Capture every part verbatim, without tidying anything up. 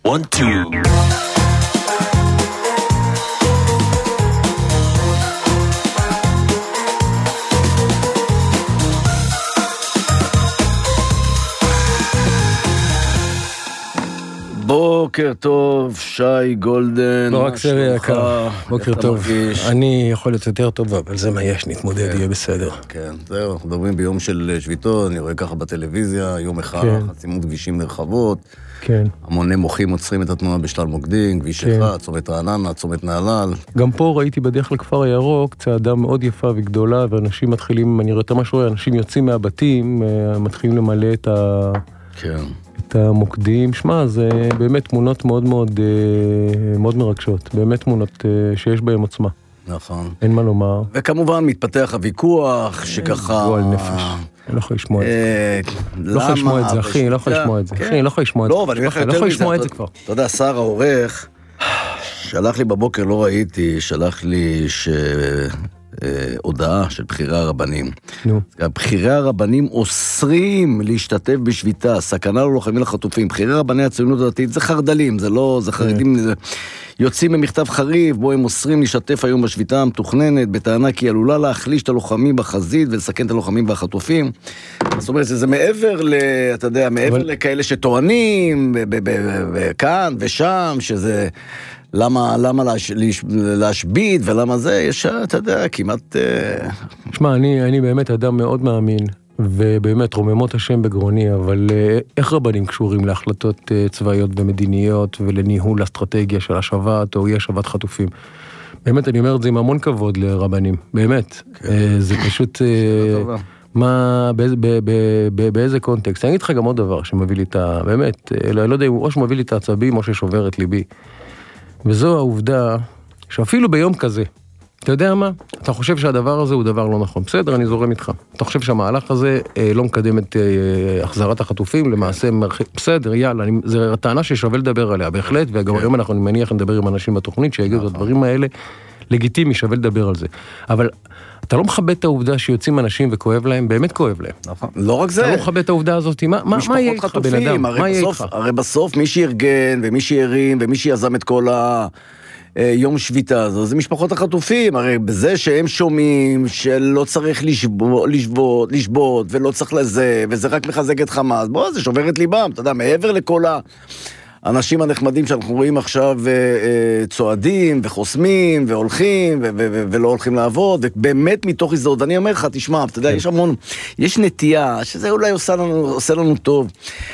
One, two. בוקר טוב, שי גולדן. לא רק סרי יקר, בוקר טוב. אני יכול להיות יותר טוב, אבל זה מה יש, נתמודד, יהיה בסדר. כן, זהו, אנחנו מדברים ביום של שביתות, אני רואה ככה בטלוויזיה, יום אחד, חסימות כבישים נרחבות, המוני מוחים עוצרים את התנועה בשלל מוקדים, כביש אחד, צומת רעננה, צומת נהלל. גם פה ראיתי בדרך לכפר הירוק, צעדה מאוד יפה וגדולה, ואנשים מתחילים, אני רואה את מה שרואה, אנשים יוצאים מהבתים, מתחילים למלא את ה... כן. את המוקדים. שמע, זה באמת תמונות מאוד מאוד מאוד מרגשות, באמת תמונות שיש בהן עוצמה. נכון. אין מה לומר. וכמובן מתפתח הוויכוח שככה... גועל נפש. אני לא יכול לשמוע את זה. לא יכול לשמוע את זה, אחי, אני לא יכול לשמוע את זה. אחי, אני לא יכול לשמוע את זה. לא, אבל אני לא יכול לשמוע את זה כבר. אתה יודע, שר העורך, שלח לי בבוקר, לא ראיתי, שלח לי ש... הודעה של בחירי הרבנים. נו. בחירי הרבנים אוסרים להשתתף בשביתה, סכנה ללוחמים לחטופים. בחירי רבני הציונות הדתית זה חרדלים, זה לא, זה חרדים, זה... יוצאים במכתב חריף, בו הם אוסרים להשתתף היום בשביתה המתוכננת, בטענה כי עלולה להחליש את הלוחמים בחזית ולסכן את הלוחמים והחטופים. זאת אומרת, זה מעבר ל... אתה יודע, מעבר אבל... לכאלה שטוענים, וכאן ושם, שזה... למה, למה להש, להשביט ולמה זה, יש, אתה יודע, כמעט... שמע, אני, אני באמת אדם מאוד מאמין, ובאמת רוממות השם בגרוני, אבל איך רבנים קשורים להחלטות צבאיות ומדיניות, ולניהול אסטרטגיה של השבת או אי השבת חטופים? באמת, אני אומר את זה עם המון כבוד לרבנים, באמת. כן. זה פשוט... מה, באיזה, באיזה קונטקסט? אני אגיד לך גם עוד דבר שמביא לי את ה... באמת, לא, לא יודע, או שמביא לי את העצבים או ששובר את ליבי. וזו העובדה שאפילו ביום כזה, אתה יודע מה? אתה חושב שהדבר הזה הוא דבר לא נכון. בסדר, אני זורם איתך. אתה חושב שהמהלך הזה אה, לא מקדם את אה, החזרת החטופים, למעשה מרחיב. בסדר, יאללה, אני, זו טענה ששווה לדבר עליה, בהחלט, וגם היום אנחנו מניח לדבר עם אנשים בתוכנית, שיגידו את הדברים האלה, לגיטימי, שווה לדבר על זה. אבל אתה לא מכבד את העובדה שיוצאים אנשים וכואב להם, באמת כואב להם. נכון. לא רק זה. אתה לא מכבד את העובדה הזאת, מה, מה, מה יהיה איתך בן אדם? מה יהיה איתך? הרי בסוף מי שארגן ומי שירים ומי שיזם את כל היום שביתה הזו, זה משפחות החטופים. הרי בזה שהם שומעים שלא צריך לשבות, לשבות, לשבות ולא צריך לזה, וזה רק מחזק את חמאס, בוא, זה שובר את ליבם, אתה יודע, מעבר לכל ה... האנשים הנחמדים שאנחנו רואים עכשיו צועדים וחוסמים והולכים ולא הולכים לעבוד, ובאמת מתוך הזדהות, אני אומר לך, תשמע, אתה יודע, יש המון, יש נטייה, שזה אולי עושה לנו, עושה לנו טוב,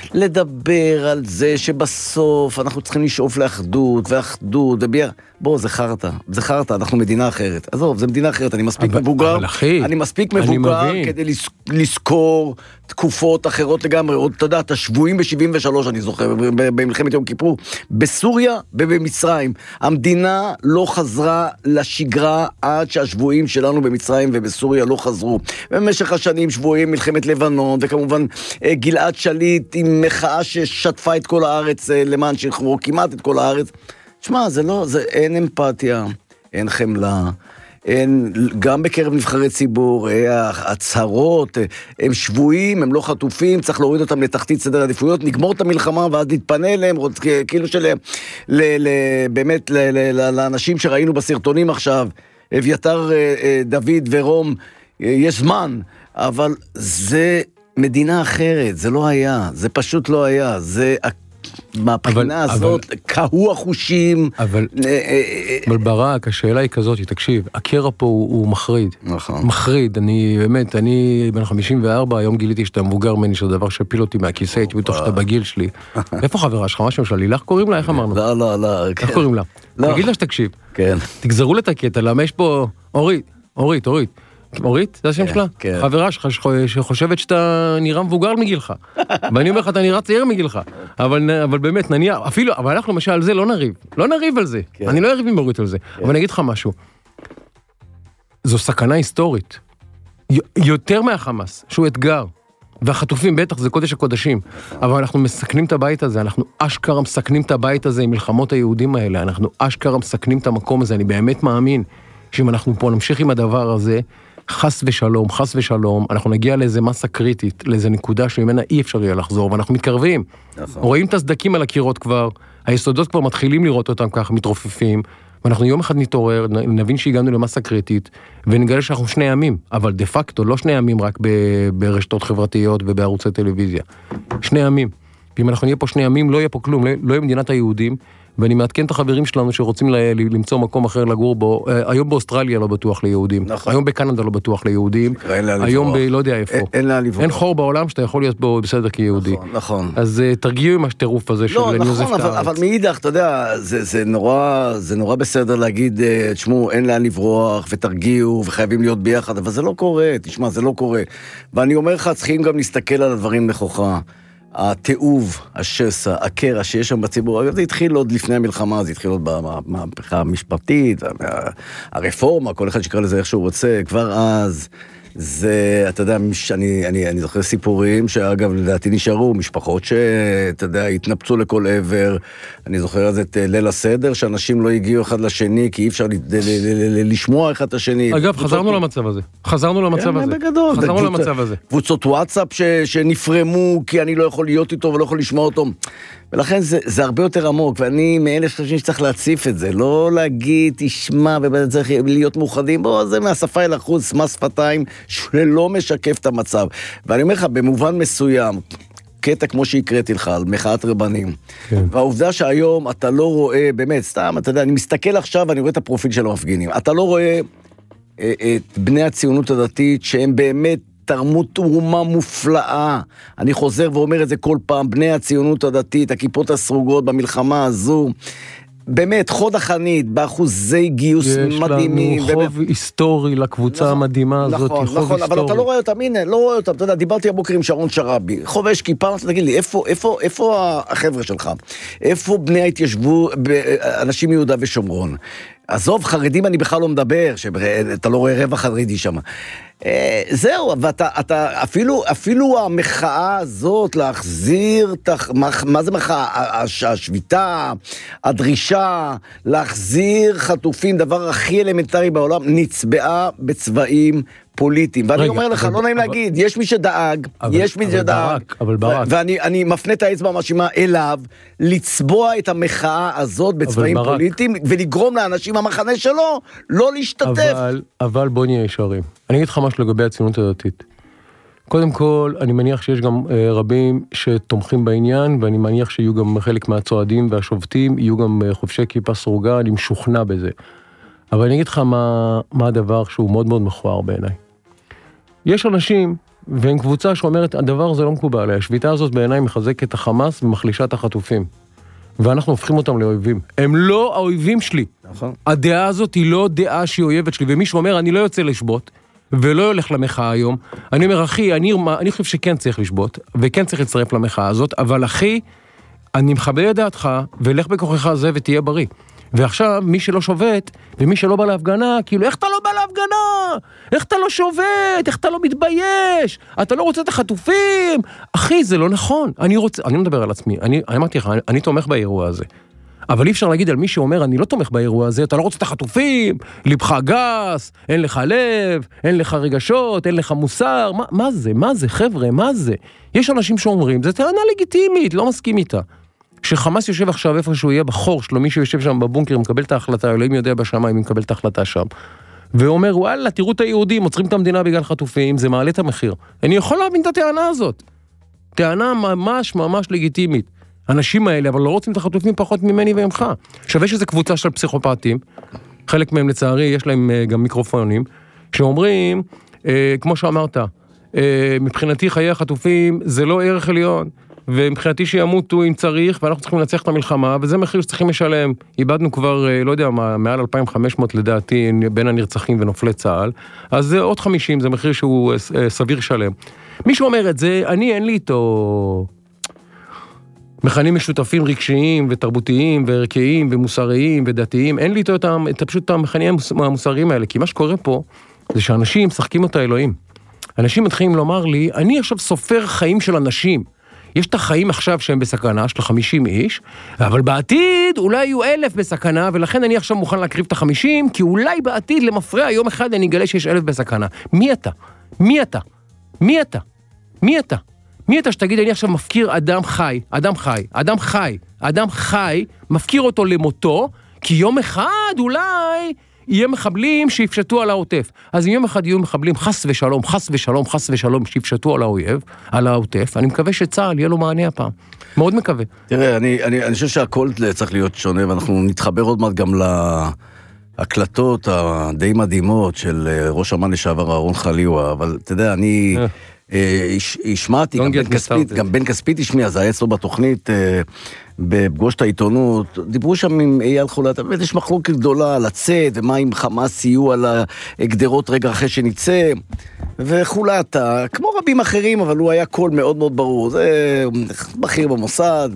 לדבר על זה שבסוף אנחנו צריכים לשאוף לאחדות ואחדות, וביר, בוא, זה חרטה, זה חרטה, אנחנו מדינה אחרת. עזוב, זה מדינה אחרת, אני מספיק אבל, מבוגר, אבל אחי, אני מספיק מבוגר אני כדי לזכור תקופות אחרות לגמרי, עוד, אתה יודע, את השבועים ב-שבעים ושלוש, אני זוכר, במלחמת יום כיפור, בסוריה ובמצרים. המדינה לא חזרה לשגרה עד שהשבועים שלנו במצרים ובסוריה לא חזרו. במשך השנים שבועים מלחמת לבנון, וכמובן גלעד שליט עם מחאה ששטפה את כל הארץ למען שחרור, כמעט את כל הארץ. שמע, זה לא, זה, אין אמפתיה, אין חמלה, אין, גם בקרב נבחרי ציבור, הצהרות, הם שבויים, הם לא חטופים, צריך להוריד אותם לתחתית סדר עדיפויות, נגמור את המלחמה ואז נתפנה אליהם, כאילו של, ל, ל, באמת, ל, ל, לאנשים שראינו בסרטונים עכשיו, אביתר, דוד ורום, יש זמן, אבל זה מדינה אחרת, זה לא היה, זה פשוט לא היה, זה... מהבחינה הזאת, קהו החושים. אבל, אבל ברק, השאלה היא כזאת, תקשיב, הקרע פה הוא, הוא מחריד. נכון. מחריד, אני באמת, אני בן חמישים וארבע, היום גיליתי שאתה מבוגר ממני, שזה דבר שפיל אותי מהכיסא, הייתי בתוך שאתה בגיל שלי. איפה חברה שלך, משהו של לילך קוראים לה? איך אמרנו? לא, לא, לא. איך קוראים לה? תגיד לה שתקשיב. כן. תגזרו לה את הקטע, למה יש פה... אורית, אורית, אורית. אורית, זה השם שלה? כן. חברה שלך שחושבת שאתה נראה מבוגר מגילך. ואני אומר לך, אתה נראה צעיר מגילך. אבל, אבל באמת, נניח, אפילו, אבל אנחנו למשל על זה לא נריב. לא נריב על זה. כן. אני לא אריב עם אורית על זה. כן. אבל אני אגיד לך משהו. זו סכנה היסטורית. יותר מהחמאס, שהוא אתגר. והחטופים בטח זה קודש הקודשים. אבל אנחנו מסכנים את הבית הזה. אנחנו אשכרה מסכנים את הבית הזה עם מלחמות היהודים האלה. אנחנו אשכרה מסכנים את המקום הזה. אני באמת מאמין שאם אנחנו פה נמשיך עם הדבר הזה, חס ושלום, חס ושלום, אנחנו נגיע לאיזה מסה קריטית, לאיזה נקודה שממנה אי אפשר יהיה לחזור, ואנחנו מתקרבים. נכון. רואים את הסדקים על הקירות כבר, היסודות כבר מתחילים לראות אותם ככה, מתרופפים, ואנחנו יום אחד נתעורר, נבין שהגענו למסה קריטית, ונגלה שאנחנו שני ימים, אבל דה פקטו, לא שני ימים רק ברשתות חברתיות ובערוצי טלוויזיה. שני ימים. ואם אנחנו נהיה פה שני ימים, לא יהיה פה כלום, לא יהיה מדינת היהודים, ואני מעדכן את החברים שלנו שרוצים למצוא מקום אחר לגור בו, היום באוסטרליה לא בטוח ליהודים, נכון. היום בקנדה לא בטוח ליהודים, היום ב... לא יודע איפה. אין לה לברוח. אין חור בעולם שאתה יכול להיות בו בסדר כיהודי. נכון, נכון. אז תרגיעו עם השטירוף הזה לא, של ניוזף נכון, את הארץ. אבל מאידך, אתה יודע, זה, זה נורא, זה נורא בסדר להגיד, תשמעו, אין לאן לברוח, ותרגיעו, וחייבים להיות ביחד, אבל זה לא קורה, תשמע, זה לא קורה. ואני אומר לך, צריכים גם להסתכל על הדברים נכוחה. התיעוב, השסע, הקרע שיש שם בציבור, זה התחיל עוד לפני המלחמה, זה התחיל עוד במהפכה המשפטית, הרפורמה, כל אחד שקרא לזה איך שהוא רוצה, כבר אז, זה, אתה יודע, אני, אני, אני זוכר סיפורים שאגב לדעתי נשארו, משפחות שאתה יודע, התנפצו לכל עבר, אני זוכר אז את ליל הסדר, שאנשים לא הגיעו אחד לשני, כי אי אפשר לשמוע אחד את השני. אגב, חזרנו למצב הזה, חזרנו למצב הזה, בגדול, חזרנו למצב הזה. קבוצות וואטסאפ שנפרמו, כי אני לא יכול להיות איתו ולא יכול לשמוע אותו, ולכן זה, זה הרבה יותר עמוק, ואני מאלה שחושבים שצריך להציף את זה, לא להגיד, תשמע, וצריך להיות מאוחדים, בוא, זה מהשפה אל החוץ, מה שפתיים, שלא משקף את המצב. ואני אומר לך, במובן מסוים, קטע כמו שהקראתי לך, על מחאת רבנים, כן. והעובדה שהיום אתה לא רואה, באמת, סתם, אתה יודע, אני מסתכל עכשיו, ואני רואה את הפרופיל של המפגינים, אתה לא רואה אה, את בני הציונות הדתית, שהם באמת, תרמו תרומה מופלאה. אני חוזר ואומר את זה כל פעם, בני הציונות הדתית, הכיפות הסרוגות במלחמה הזו, באמת, חוד החנית, באחוזי גיוס מדהימים. יש לנו חוב היסטורי לקבוצה המדהימה הזאת, נכון, נכון, אבל אתה לא רואה אותם, הנה, לא רואה אותם, אתה יודע, דיברתי הבוקר עם שרון שרבי, חובש כיפה, תגיד לי, איפה, איפה, איפה החבר'ה שלך? איפה בני ההתיישבו, אנשים מיהודה ושומרון? עזוב, חרדים אני בכלל לא מדבר, שאתה לא רואה רבע חרדי שם. זהו, ואתה, אתה, אפילו, אפילו המחאה הזאת להחזיר, מה זה מחאה? השביתה, הדרישה, להחזיר חטופים, דבר הכי אלמנטרי בעולם, נצבעה בצבעים פוליטיים. ואני אומר לך, לא נעים להגיד, יש מי שדאג, יש מי שדאג, ואני מפנה את האצבע המאשימה אליו, לצבוע את המחאה הזאת בצבעים פוליטיים, ולגרום לאנשים המחנה שלו לא להשתתף. אבל בוא נהיה ישרים. אני אגיד לך משהו לגבי הציונות הדתית. קודם כל, אני מניח שיש גם רבים שתומכים בעניין, ואני מניח שיהיו גם חלק מהצועדים והשובטים, יהיו גם חובשי כיפה סרוגה, אני משוכנע בזה. אבל אני אגיד לך מה, מה הדבר שהוא מאוד מאוד מכוער בעיניי. יש אנשים, והם קבוצה שאומרת, הדבר הזה לא מקובל, השביתה הזאת בעיניי מחזקת את החמאס ומחלישה את החטופים. ואנחנו הופכים אותם לאויבים. הם לא האויבים שלי. נכון. הדעה הזאת היא לא דעה שהיא אויבת שלי, ומי שאומר, אני לא יוצא לשבות, ולא הולך למחאה היום, אני אומר, אחי, אני, אני חושב שכן צריך לשבות, וכן צריך להצטרף למחאה הזאת, אבל אחי, אני מכבד את דעתך, ולך בכוחך הזה ותהיה בריא. ועכשיו, מי שלא שובת, ומי שלא בא להפגנה, כאילו, איך אתה לא בא להפגנה? איך אתה לא שובת? איך אתה לא מתבייש? אתה לא רוצה את החטופים? אחי, זה לא נכון. אני רוצה, אני מדבר על עצמי, אני, אני אמרתי לך, אני, אני תומך באירוע הזה. אבל אי אפשר להגיד על מי שאומר, אני לא תומך באירוע הזה, אתה לא רוצה את החטופים, לבך גס, אין לך לב, אין לך רגשות, אין לך מוסר, מה, מה זה? מה זה? חבר'ה, מה זה? יש אנשים שאומרים, זה טענה לגיטימית, לא מסכים איתה. שחמאס יושב עכשיו איפה שהוא יהיה בחור שלו, מי שיושב שם בבונקר, מקבל את ההחלטה, אלוהים יודע בשמיים, מקבל את ההחלטה שם. ואומר, וואלה, תראו את היהודים, עוצרים את המדינה בגלל חטופים, זה מעלה את המחיר. אני יכול להבין את הטענה הזאת. טענה ממש ממש לגיטימית. אנשים האלה, אבל לא רוצים את החטופים פחות ממני וממך. שווה שזה קבוצה של פסיכופטים, חלק מהם לצערי, יש להם גם מיקרופונים, שאומרים, אה, כמו שאמרת, אה, מבחינתי חיי החטופים זה לא ערך עליון, ומבחינתי שימותו אם צריך, ואנחנו צריכים לנצח את המלחמה, וזה מחיר שצריכים לשלם. איבדנו כבר, לא יודע, מעל אלפיים וחמש מאות לדעתי, בין הנרצחים ונופלי צה"ל, אז זה עוד חמישים, זה מחיר שהוא סביר שלם. מי שאומר את זה, אני אין לי איתו מכנים משותפים רגשיים ותרבותיים וערכיים ומוסריים ודתיים, אין לי איתו את פשוט המכנים המוסריים האלה, כי מה שקורה פה, זה שאנשים משחקים אותה אלוהים. אנשים מתחילים לומר לי, אני עכשיו סופר חיים של אנשים, יש את החיים עכשיו שהם בסכנה, של חמישים איש, אבל בעתיד אולי יהיו אלף בסכנה, ולכן אני עכשיו מוכן להקריב את החמישים, כי אולי בעתיד למפרע יום אחד אני אגלה שיש אלף בסכנה. מי אתה? מי אתה? מי אתה? מי אתה? מי אתה שתגיד, אני עכשיו מפקיר אדם חי, אדם חי, אדם חי, אדם חי, מפקיר אותו למותו, כי יום אחד אולי יהיה מחבלים שיפשטו על העוטף. אז אם יום אחד יהיו מחבלים חס ושלום, חס ושלום, חס ושלום, שיפשטו על האויב, על העוטף, אני מקווה שצה"ל יהיה לו מענה הפעם. מאוד מקווה. תראה, אני, אני, אני חושב שהכל צריך להיות שונה, ואנחנו נתחבר עוד מעט גם להקלטות הדי מדהימות של ראש אמ"ן לשעבר אהרון חליוה, אבל אתה יודע, אני... השמעתי, גם בן כספית, גם בן כספית השמיע, זה היה אצלו בתוכנית, בפגוש את העיתונות, דיברו שם עם אייל חולת, באמת יש מחלוקת גדולה לצאת, ומה אם חמאס יהיו על הגדרות רגע אחרי שנצא, וחולת, כמו רבים אחרים, אבל הוא היה קול מאוד מאוד ברור, זה בכיר במוסד,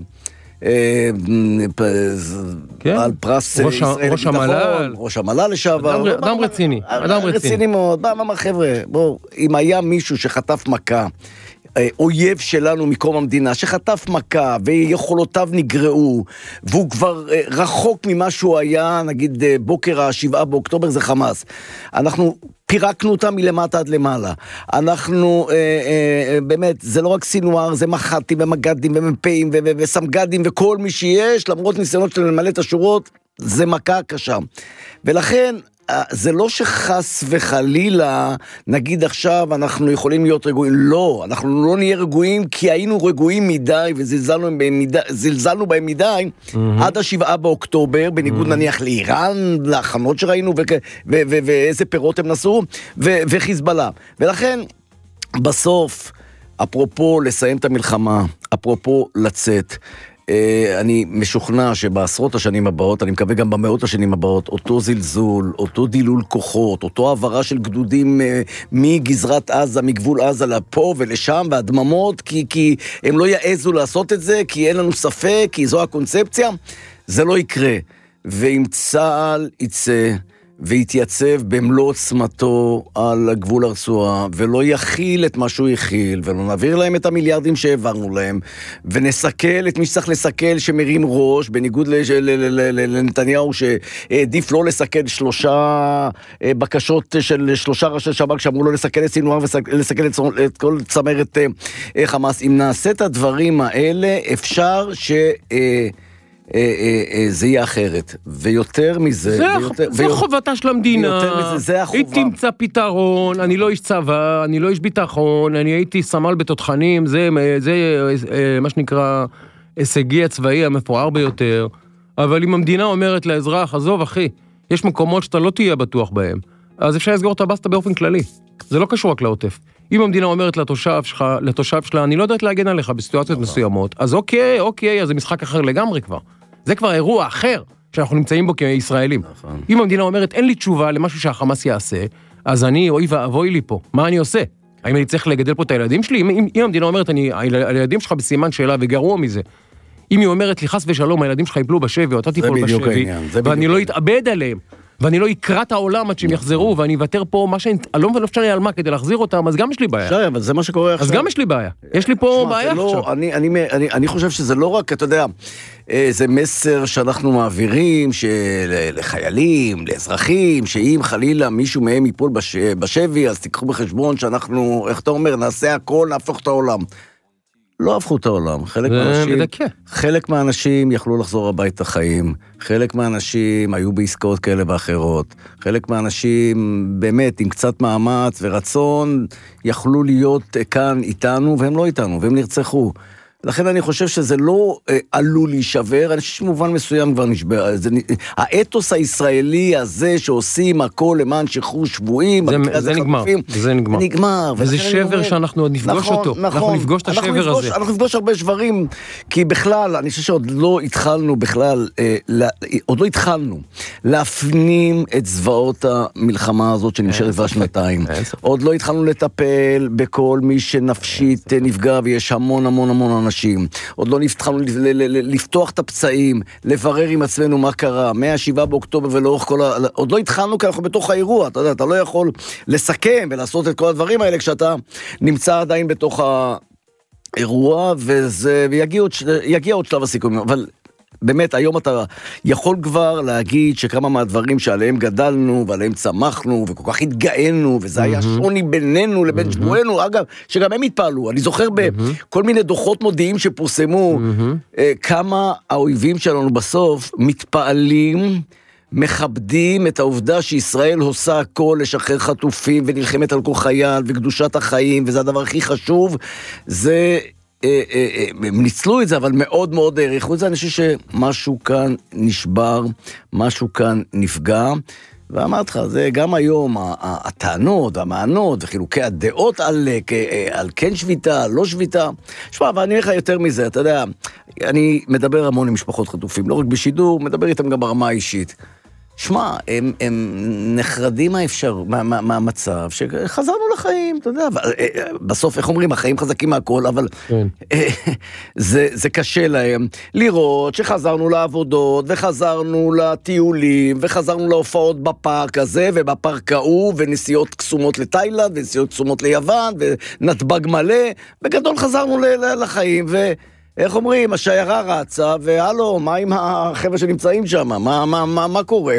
על פרס ישראל לביטחון, ראש המל"ל לשעבר, אדם רציני, אדם רציני מאוד, מה חבר'ה, בואו, אם היה מישהו שחטף מכה, אויב שלנו מקום המדינה, שחטף מכה ויכולותיו נגרעו, והוא כבר רחוק ממה שהוא היה, נגיד בוקר השבעה באוקטובר, זה חמאס. אנחנו פירקנו אותם מלמטה עד למעלה. אנחנו, אה, אה, באמת, זה לא רק סינואר, זה מח"טים ומג"דים ומ"פים וסמג"דים וכל מי שיש, למרות ניסיונות שלנו למלא את השורות, זה מכה קשה. ולכן, זה לא שחס וחלילה, נגיד עכשיו אנחנו יכולים להיות רגועים, לא, אנחנו לא נהיה רגועים כי היינו רגועים מדי וזלזלנו בהם מדי, זלזלנו בהם מדי mm-hmm. עד השבעה באוקטובר, בניגוד mm-hmm. נניח לאיראן, להכנות שראינו ו- ו- ו- ואיזה פירות הם נסעו, ו- וחיזבאללה. ולכן בסוף, אפרופו לסיים את המלחמה, אפרופו לצאת, אני משוכנע שבעשרות השנים הבאות, אני מקווה גם במאות השנים הבאות, אותו זלזול, אותו דילול כוחות, אותו העברה של גדודים מגזרת עזה, מגבול עזה לפה ולשם, והדממות, כי, כי הם לא יעזו לעשות את זה, כי אין לנו ספק, כי זו הקונספציה, זה לא יקרה. ואם צה"ל יצא ויתייצב במלוא עוצמתו על הגבול הרצועה, ולא יכיל את מה שהוא יכיל, ולא נעביר להם את המיליארדים שהעברנו להם, ונסכל את מי שצריך לסכל שמרים ראש, בניגוד לנתניהו שעדיף לא לסכל שלושה בקשות של שלושה ראשי שב"כ שאמרו לו לסכל את סינואר ולסכל את כל צמרת חמאס. אם נעשה את הדברים האלה, אפשר ש... זה יהיה אחרת, ויותר מזה... זה חובתה של המדינה, היא תמצא פתרון, אני לא איש צבא, אני לא איש ביטחון, אני הייתי סמל בתותחנים, זה מה שנקרא הישגי הצבאי המפואר ביותר, אבל אם המדינה אומרת לאזרח, עזוב אחי, יש מקומות שאתה לא תהיה בטוח בהם, אז אפשר לסגור את הבסטה באופן כללי, זה לא קשור רק לעוטף. אם המדינה אומרת לתושב שלך, לתושב שלה, אני לא יודעת להגן עליך בסיטואציות מסוימות, אז אוקיי, אוקיי, אז זה משחק אחר לגמרי כבר. זה כבר אירוע אחר שאנחנו נמצאים בו כישראלים. אם המדינה אומרת, אין לי תשובה למשהו שהחמאס יעשה, אז אני, אוי ואבוי לי פה. מה אני עושה? האם אני צריך לגדל פה את הילדים שלי? אם, אם המדינה אומרת, אני, הילדים שלך בסימן שאלה וגרוע מזה. אם היא אומרת לי, חס ושלום, הילדים שלך יפלו בשבי, או אתה תיפול בשבי, ואני לא אתאבד עליהם, ואני לא אקרא את העולם עד שהם יחזרו, ואני אוותר פה מה שאני, אני לא מפשט לי על מה כדי להחזיר אותם, אז גם יש לי בעיה. שי, אבל זה מה שקורה עכשיו. אז גם יש לי בעיה. יש לי פה בעיה עכשיו. אני, אני, אני, אני חושב שזה לא רק, אתה יודע, זה מסר שאנחנו מעבירים לחיילים, לאזרחים, שאם חלילה מישהו מהם ייפול בשבי, אז תיקחו בחשבון שאנחנו, איך אתה אומר, נעשה הכל, נהפוך את העולם. לא הפכו את העולם, חלק מהאנשים, חלק מהאנשים יכלו לחזור הביתה חיים, חלק מהאנשים היו בעסקאות כאלה ואחרות, חלק מהאנשים באמת עם קצת מאמץ ורצון יכלו להיות כאן איתנו והם לא איתנו והם נרצחו. לכן אני חושב שזה לא אה, עלול להישבר, אני חושב שמובן מסוים כבר נשבר. זה, האתוס הישראלי הזה שעושים הכל למען שחרור שבויים, זה, זה נגמר, זה נגמר. נגמר. וזה שבר אומר, שאנחנו עוד נפגוש נכון, אותו, נכון, אנחנו נפגוש את השבר אנחנו נפגוש, הזה. אנחנו נפגוש הרבה שברים, כי בכלל, אני חושב שעוד לא התחלנו בכלל, אה, לה, עוד לא התחלנו להפנים את זוועות המלחמה הזאת שנמשכת כבר שנתיים. עוד לא התחלנו לטפל בכל מי שנפשית נפגע, ויש המון המון המון אנשים. עוד לא התחלנו לפתוח את הפצעים, לברר עם עצמנו מה קרה, מהשבעה באוקטובר ולאורך כל ה... עוד לא התחלנו כי אנחנו בתוך האירוע, אתה יודע, אתה לא יכול לסכם ולעשות את כל הדברים האלה כשאתה נמצא עדיין בתוך האירוע, וזה, ויגיע עוד, יגיע עוד שלב הסיכומים, אבל באמת, היום אתה יכול כבר להגיד שכמה מהדברים שעליהם גדלנו, ועליהם צמחנו, וכל כך התגאינו, וזה היה שוני בינינו לבין שבוענו, אגב, שגם הם התפעלו. אני זוכר בכל מיני דוחות מודיעים שפורסמו, כמה האויבים שלנו בסוף מתפעלים, מכבדים את העובדה שישראל עושה הכל לשחרר חטופים, ונלחמת על כל חייל, וקדושת החיים, וזה הדבר הכי חשוב, זה... הם ניצלו את זה, אבל מאוד מאוד העריכו את זה. אני חושב שמשהו כאן נשבר, משהו כאן נפגע, ואמרתי לך, זה גם היום הטענות, המענות, וחילוקי הדעות על, על כן שביתה, לא שביתה. שמה, ואני אומר לך יותר מזה, אתה יודע, אני מדבר המון עם משפחות חטופים, לא רק בשידור, מדבר איתם גם ברמה האישית. שמע, הם, הם נחרדים מהאפשר, מה, מה, מהמצב, שחזרנו לחיים, אתה יודע, בסוף, איך אומרים, החיים חזקים מהכל, אבל כן. זה, זה קשה להם לראות שחזרנו לעבודות, וחזרנו לטיולים, וחזרנו להופעות בפארק הזה, ובפארק ההוא, ונסיעות קסומות לתאילנד, ונסיעות קסומות ליוון, ונתב"ג מלא, בגדול חזרנו לחיים, ו... איך אומרים, השיירה רצה, והלו, מה עם החבר'ה שנמצאים שם? מה, מה, מה, מה קורה?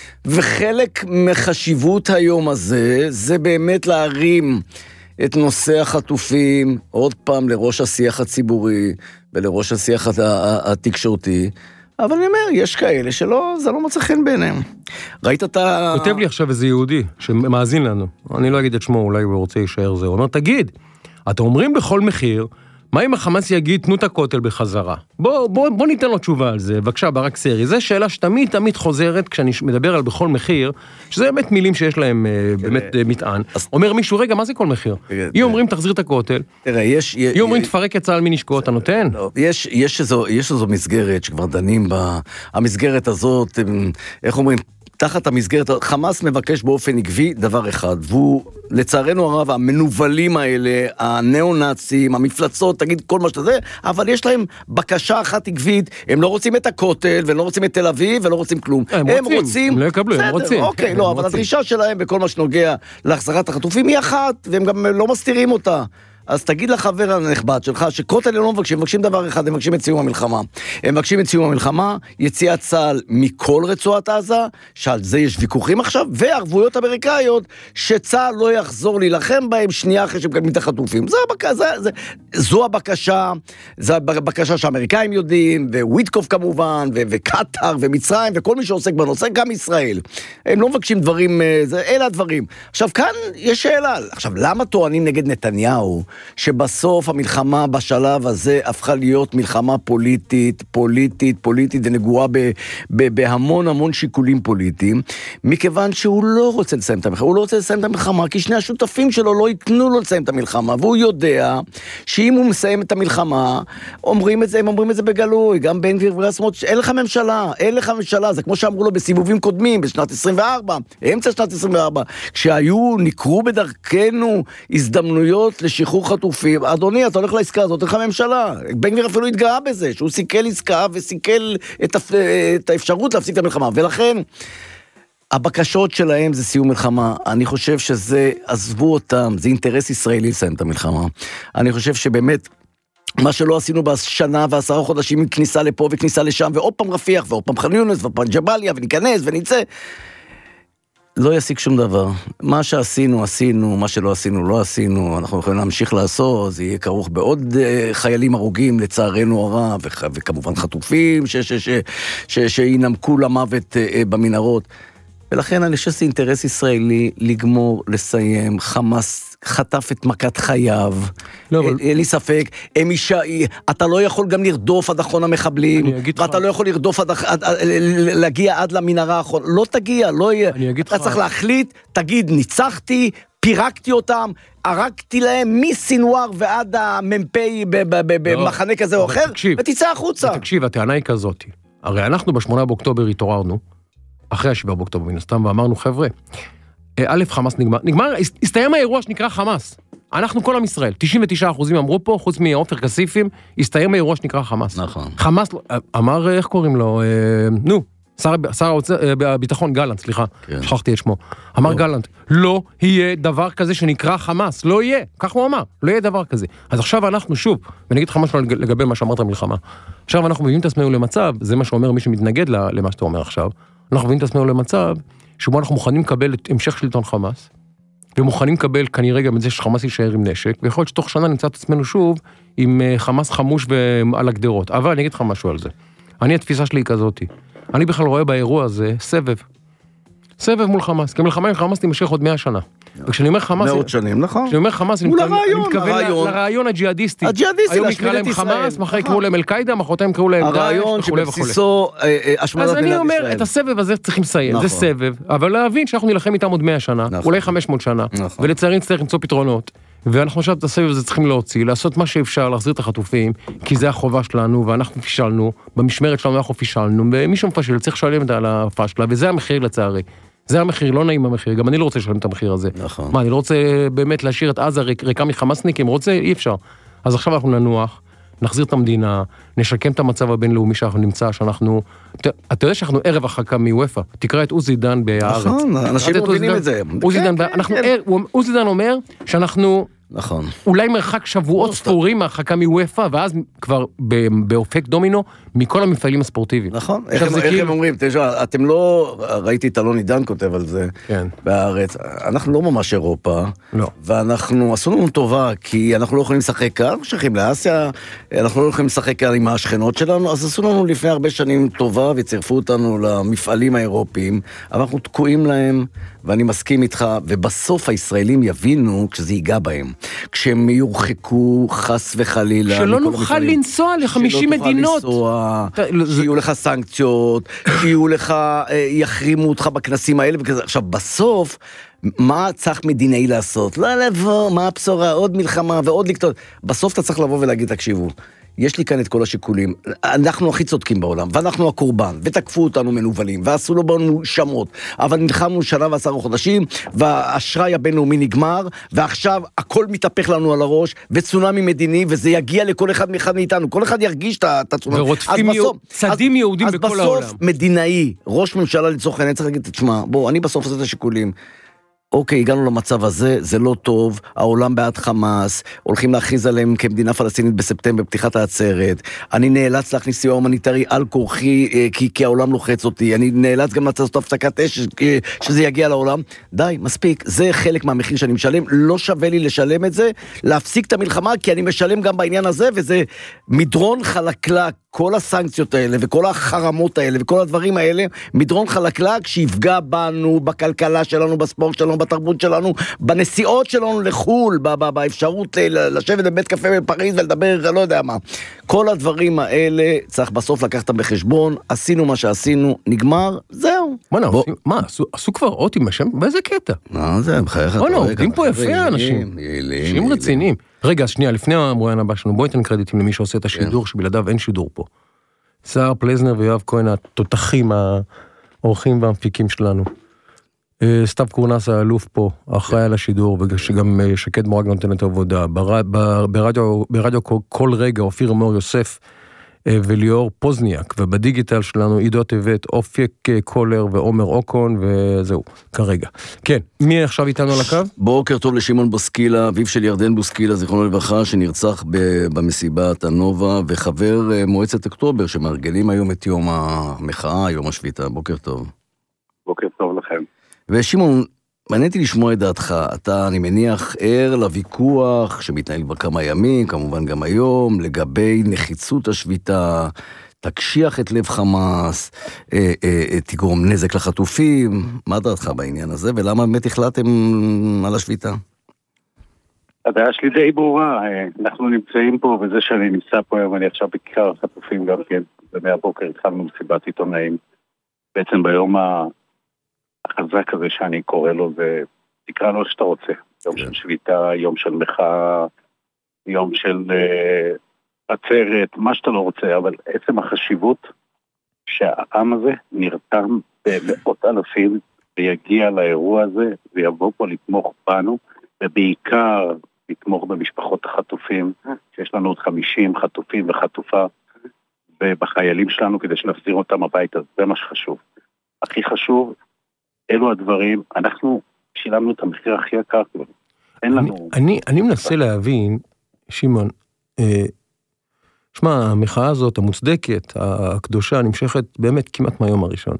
וחלק מחשיבות היום הזה, זה באמת להרים את נושא החטופים, עוד פעם לראש השיח הציבורי, ולראש השיח התקשורתי, אבל אני אומר, יש כאלה שלא, זה לא מצא חן ביניהם. ראית את ה... כותב לי עכשיו איזה יהודי, שמאזין לנו, אני לא אגיד את שמו, אולי הוא רוצה להישאר זה, הוא אומר, תגיד, אתם אומרים בכל מחיר, מה אם החמאס יגיד, תנו את הכותל בחזרה? בוא, בוא, בוא ניתן לו תשובה על זה. בבקשה, ברק סרי. זו שאלה שתמיד תמיד חוזרת, כשאני מדבר על בכל מחיר, שזה באמת מילים שיש להם באמת מטען. אומר מישהו, רגע, מה זה כל מחיר? אם אומרים, תחזיר את הכותל. תראה, יש... אם אומרים, תפרק את צה"ל מנשקו, אתה נותן? יש, יש איזו, יש איזו מסגרת שכבר דנים בה. המסגרת הזאת, איך אומרים, תחת המסגרת, חמאס מבקש באופן עקבי דבר אחד, והוא, לצערנו הרב, המנובלים האלה, הנאו-נאצים, המפלצות, תגיד כל מה שזה, אבל יש להם בקשה אחת עקבית, הם לא רוצים את הכותל, ולא רוצים את תל אביב, ולא רוצים כלום. הם, הם רוצים, רוצים, הם לא יקבלו, הם רוצים. אוקיי, הם לא, רוצים. אבל הדרישה שלהם בכל מה שנוגע להחזרת החטופים היא אחת, והם גם לא מסתירים אותה. אז תגיד לחבר הנכבד שלך, שכותל הם לא מבקשים, הם מבקשים דבר אחד, הם מבקשים את סיום המלחמה. הם מבקשים את סיום המלחמה, יציאת צה"ל מכל רצועת עזה, שעל זה יש ויכוחים עכשיו, וערבויות אמריקאיות, שצה"ל לא יחזור להילחם בהם שנייה אחרי שמקדמים את החטופים. זו הבקשה, זה, זה, זו הבקשה, זו הבקשה שהאמריקאים יודעים, וויטקוף כמובן, ו- וקטר, ומצרים, וכל מי שעוסק בנושא, גם ישראל. הם לא מבקשים דברים, זה, אלה הדברים. עכשיו, כאן יש שאלה. עכשיו, למה טוענים נגד נתניהו, שבסוף המלחמה בשלב הזה הפכה להיות מלחמה פוליטית, פוליטית, פוליטית, ונגועה ב, ב, בהמון המון שיקולים פוליטיים, מכיוון שהוא לא רוצה לסיים את המלחמה, הוא לא רוצה לסיים את המלחמה, כי שני השותפים שלו לא ייתנו לו לסיים את המלחמה, והוא יודע שאם הוא מסיים את המלחמה, אומרים את זה, הם אומרים את זה בגלוי, גם בן גביר וסמוטריץ', אין לך ממשלה, אין לך ממשלה, זה כמו שאמרו לו בסיבובים קודמים, בשנת עשרים וארבע, אמצע שנת עשרים וארבע, כשהיו, נקרו בדרכנו הזדמנויות לשחרור חטופים, אדוני, אתה הולך לעסקה הזאת, אין לך ממשלה. בן גביר אפילו התגאה בזה, שהוא סיכל עסקה וסיכל את, את האפשרות להפסיק את המלחמה, ולכן הבקשות שלהם זה סיום מלחמה. אני חושב שזה, עזבו אותם, זה אינטרס ישראלי לסיים את המלחמה. אני חושב שבאמת מה שלא עשינו בשנה ועשרה חודשים עם כניסה לפה וכניסה לשם, ועוד פעם רפיח, ועוד פעם ח'אן יונס, ועוד פעם ג'באליה, וניכנס ונצא, לא ישיג שום דבר. מה שעשינו, עשינו, מה שלא עשינו, לא עשינו, אנחנו יכולים להמשיך לעשות, זה יהיה כרוך בעוד uh, חיילים הרוגים, לצערנו הרב, ו- וכמובן חטופים, ש- ש- ש- ש- שינמקו למוות uh, במנהרות. ולכן אני חושב שזה אינטרס ישראלי לגמור, לסיים. חמאס חטף את מכת חייו, לא, אין, אבל... אין לי ספק, הם אישה, אתה לא יכול גם לרדוף עד אחרון המחבלים, ואתה לא יכול לרדוף עד, עד, עד, להגיע עד למנהרה האחרון, לא תגיע, לא יהיה, אתה צריך להחליט, תגיד, ניצחתי, פירקתי אותם, הרגתי להם מסינואר ועד הממפי במחנה כזה או אחר, ותצא החוצה. תקשיב, הטענה היא כזאת, הרי אנחנו בשמונה באוקטובר התעוררנו, אחרי השבעה באוקטובר מן הסתם, ואמרנו, חבר'ה, א', חמאס נגמר, נגמר, הסתיים האירוע שנקרא חמאס. אנחנו כל עם ישראל, תשעים ותשעה אחוזים אמרו פה, חוץ מעופר כסיפים, הסתיים האירוע שנקרא חמאס. נכון. חמאס, אמר, איך קוראים לו? נו, שר הביטחון גלנט, סליחה, שכחתי את שמו, אמר גלנט, לא יהיה דבר כזה שנקרא חמאס, לא יהיה, כך הוא אמר, לא יהיה דבר כזה. אז עכשיו אנחנו שוב, ואני אגיד לך משהו לגבי מה שאמרת המלחמה, עכשיו אנחנו מביאים את עצמנו למצב, זה מה שאומר מי שמתנגד למה שאתה אומר עכשיו, אנחנו מביאים את עצמנו למצב, שבו אנחנו מוכנים לקבל את המשך שלטון חמאס, ומוכנים לקבל כנראה גם את זה שחמאס יישאר עם נשק, ויכול להיות שתוך שנה נמצא את עצמנו שוב עם חמאס חמוש ועל הגדרות. אבל אני אגיד לך משהו על זה. אני, התפיסה שלי היא כזאתי. אני בכלל רואה באירוע הזה סבב. סבב מול חמאס. כי מלחמה עם חמאס תימשך עוד מאה שנה. וכשאני אומר חמאס... מאות שנים, נכון. כשאני אומר חמאס, אני מתכוון לרעיון הג'יהאדיסטי. הג'יהאדיסטי להשמיד את ישראל. היום יקרא להם חמאס, מחר יקראו להם אל-קאידה, מחרתיים יקראו להם דאעש, הרעיון שבבסיסו השמדת מדינת ישראל. אז אני אומר, את הסבב הזה צריכים לסיים. זה סבב, אבל להבין שאנחנו נלחם איתם עוד מאה שנה, אולי חמש מאות שנה, ולצערי נצטרך למצוא פתרונות. ואנחנו עכשיו את הסבב הזה צריכים להוציא, לעשות מה שאפשר, להחזיר את החטופים, כי זה החובה שלנו, ואנחנו פישלנו, במשמרת שלנו אנחנו פישלנו, ומי שמפשל צריך לשלם את הפשלה, וזה המחיר לצערי. זה המחיר, לא נעים המחיר, גם אני לא רוצה לשלם את המחיר הזה. נכון. מה, אני לא רוצה באמת להשאיר את עזה ריקה מחמאסניקים, רוצה, אי אפשר. אז עכשיו אנחנו ננוח, נחזיר את המדינה, נשקם את המצב הבינלאומי שאנחנו נמצא, שאנחנו... אתה יודע שאנחנו ערב החכה מוופא, תקרא את עוזי דן בהארץ. נכון, אנשים מבינים את זה. עוזי דן אומר שאנחנו... נכון. אולי מרחק שבועות ספורים מהרחקה מוופא, ואז כבר באופק דומינו, מכל המפעלים הספורטיביים. נכון. איך הם אומרים, אתם לא, ראיתי את אלון עידן כותב על זה, בארץ, אנחנו לא ממש אירופה, ואנחנו, עשו לנו טובה, כי אנחנו לא יכולים לשחק כאן, אנחנו שייכים לאסיה, אנחנו לא יכולים לשחק כאן עם השכנות שלנו, אז עשו לנו לפני הרבה שנים טובה, וצירפו אותנו למפעלים האירופיים, אבל אנחנו תקועים להם, ואני מסכים איתך, ובסוף הישראלים יבינו כשזה ייגע בהם. כשהם יורחקו חס וחלילה. שלא נוכל לנסוע ל-חמישים מדינות. שלא תוכל לנסוע, שיהיו לך סנקציות, שיהיו לך, יחרימו אותך בכנסים האלה וכזה. עכשיו, בסוף, מה צריך מדינאי לעשות? לא לבוא, מה הבשורה? עוד מלחמה ועוד לקטות. בסוף אתה צריך לבוא ולהגיד, תקשיבו, יש לי כאן את כל השיקולים, אנחנו הכי צודקים בעולם, ואנחנו הקורבן, ותקפו אותנו מנובלים, ועשו לו בנו שמות, אבל נלחמנו שנה ועשרה חודשים, והאשראי הבינלאומי נגמר, ועכשיו הכל מתהפך לנו על הראש, וצונמי מדיני, וזה יגיע לכל אחד מאחד מאיתנו, כל אחד ירגיש את הצונמי. ורודפים צדים יהודים בכל העולם. אז בסוף מדינאי, ראש ממשלה לצורך העניין, צריך להגיד, תשמע, בוא, אני בסוף עושה את השיקולים, אוקיי, הגענו למצב הזה, זה לא טוב, העולם בעד חמאס, הולכים להכריז עליהם כמדינה פלסטינית בספטמבר, פתיחת העצרת, אני נאלץ להכניס סיוע הומניטרי על כורחי, כי, כי העולם לוחץ אותי, אני נאלץ גם לעשות הפסקת אש, שזה יגיע לעולם, די, מספיק, זה חלק מהמחיר שאני משלם, לא שווה לי לשלם את זה, להפסיק את המלחמה, כי אני משלם גם בעניין הזה, וזה מדרון חלקלק, כל הסנקציות האלה, וכל החרמות האלה, וכל הדברים האלה, מדרון חלקלק שיפגע בנו, בכלכלה שלנו, בספורט שלנו, בתרבות שלנו, בנסיעות שלנו לחול, באפשרות לשבת בבית קפה בפריז ולדבר, לא יודע מה. כל הדברים האלה צריך בסוף לקחת בחשבון, עשינו מה שעשינו, נגמר, זהו. מה, עשו כבר אות עם השם? באיזה קטע? מה זה, בחייך? לא, עובדים פה יפה אנשים. אנשים רציניים. רגע, שנייה, לפני המרואיין הבא שלנו, בואי תן קרדיטים למי שעושה את השידור, שבלעדיו אין שידור פה. סער פלזנר ויואב כהן, התותחים, האורחים והמפיקים שלנו. סתיו קורנס האלוף פה, אחראי על השידור, וגם שקד מורג נותנת עבודה. ברדיו כל רגע, אופיר מור יוסף וליאור פוזניאק, ובדיגיטל שלנו עידו טבת, אופק קולר ועומר אוקון, וזהו, כרגע. כן, מי עכשיו איתנו על הקו? בוקר טוב לשמעון בוסקילה, אביו של ירדן בוסקילה, זיכרונו לברכה, שנרצח במסיבת הנובה, וחבר מועצת אוקטובר, שמארגנים היום את יום המחאה, יום השביתה. בוקר טוב. בוקר טוב לכם. ושמעון, מעניינתי לשמוע את דעתך, אתה, אני מניח, ער לוויכוח שמתנהל כבר כמה ימים, כמובן גם היום, לגבי נחיצות השביתה, תקשיח את לב חמאס, אה, אה, תגרום נזק לחטופים, מה דעתך בעניין הזה, ולמה באמת החלטתם על השביתה? הדעה שלי די ברורה, אנחנו נמצאים פה, וזה שאני נמצא פה היום, אני עכשיו בכיכר החטופים גם כן, ומהבוקר התחלנו מסיבת עיתונאים, בעצם ביום ה... החזק הזה שאני קורא לו, ותקרא לו שאתה רוצה. יום של שביתה, יום של מחאה, יום של uh, עצרת, מה שאתה לא רוצה, אבל עצם החשיבות שהעם הזה נרתם במאות אלפים, ויגיע לאירוע הזה, ויבוא פה לתמוך בנו, ובעיקר לתמוך במשפחות החטופים, שיש לנו עוד חמישים חטופים וחטופה, בחיילים שלנו כדי שנחזיר אותם הביתה, זה מה שחשוב. הכי חשוב, אלו הדברים, אנחנו שילמנו את המחיר הכי יקר, אין לנו... אני, אני מנסה להבין, שמעון, אה, שמע, המחאה הזאת, המוצדקת, הקדושה, נמשכת באמת כמעט מהיום הראשון.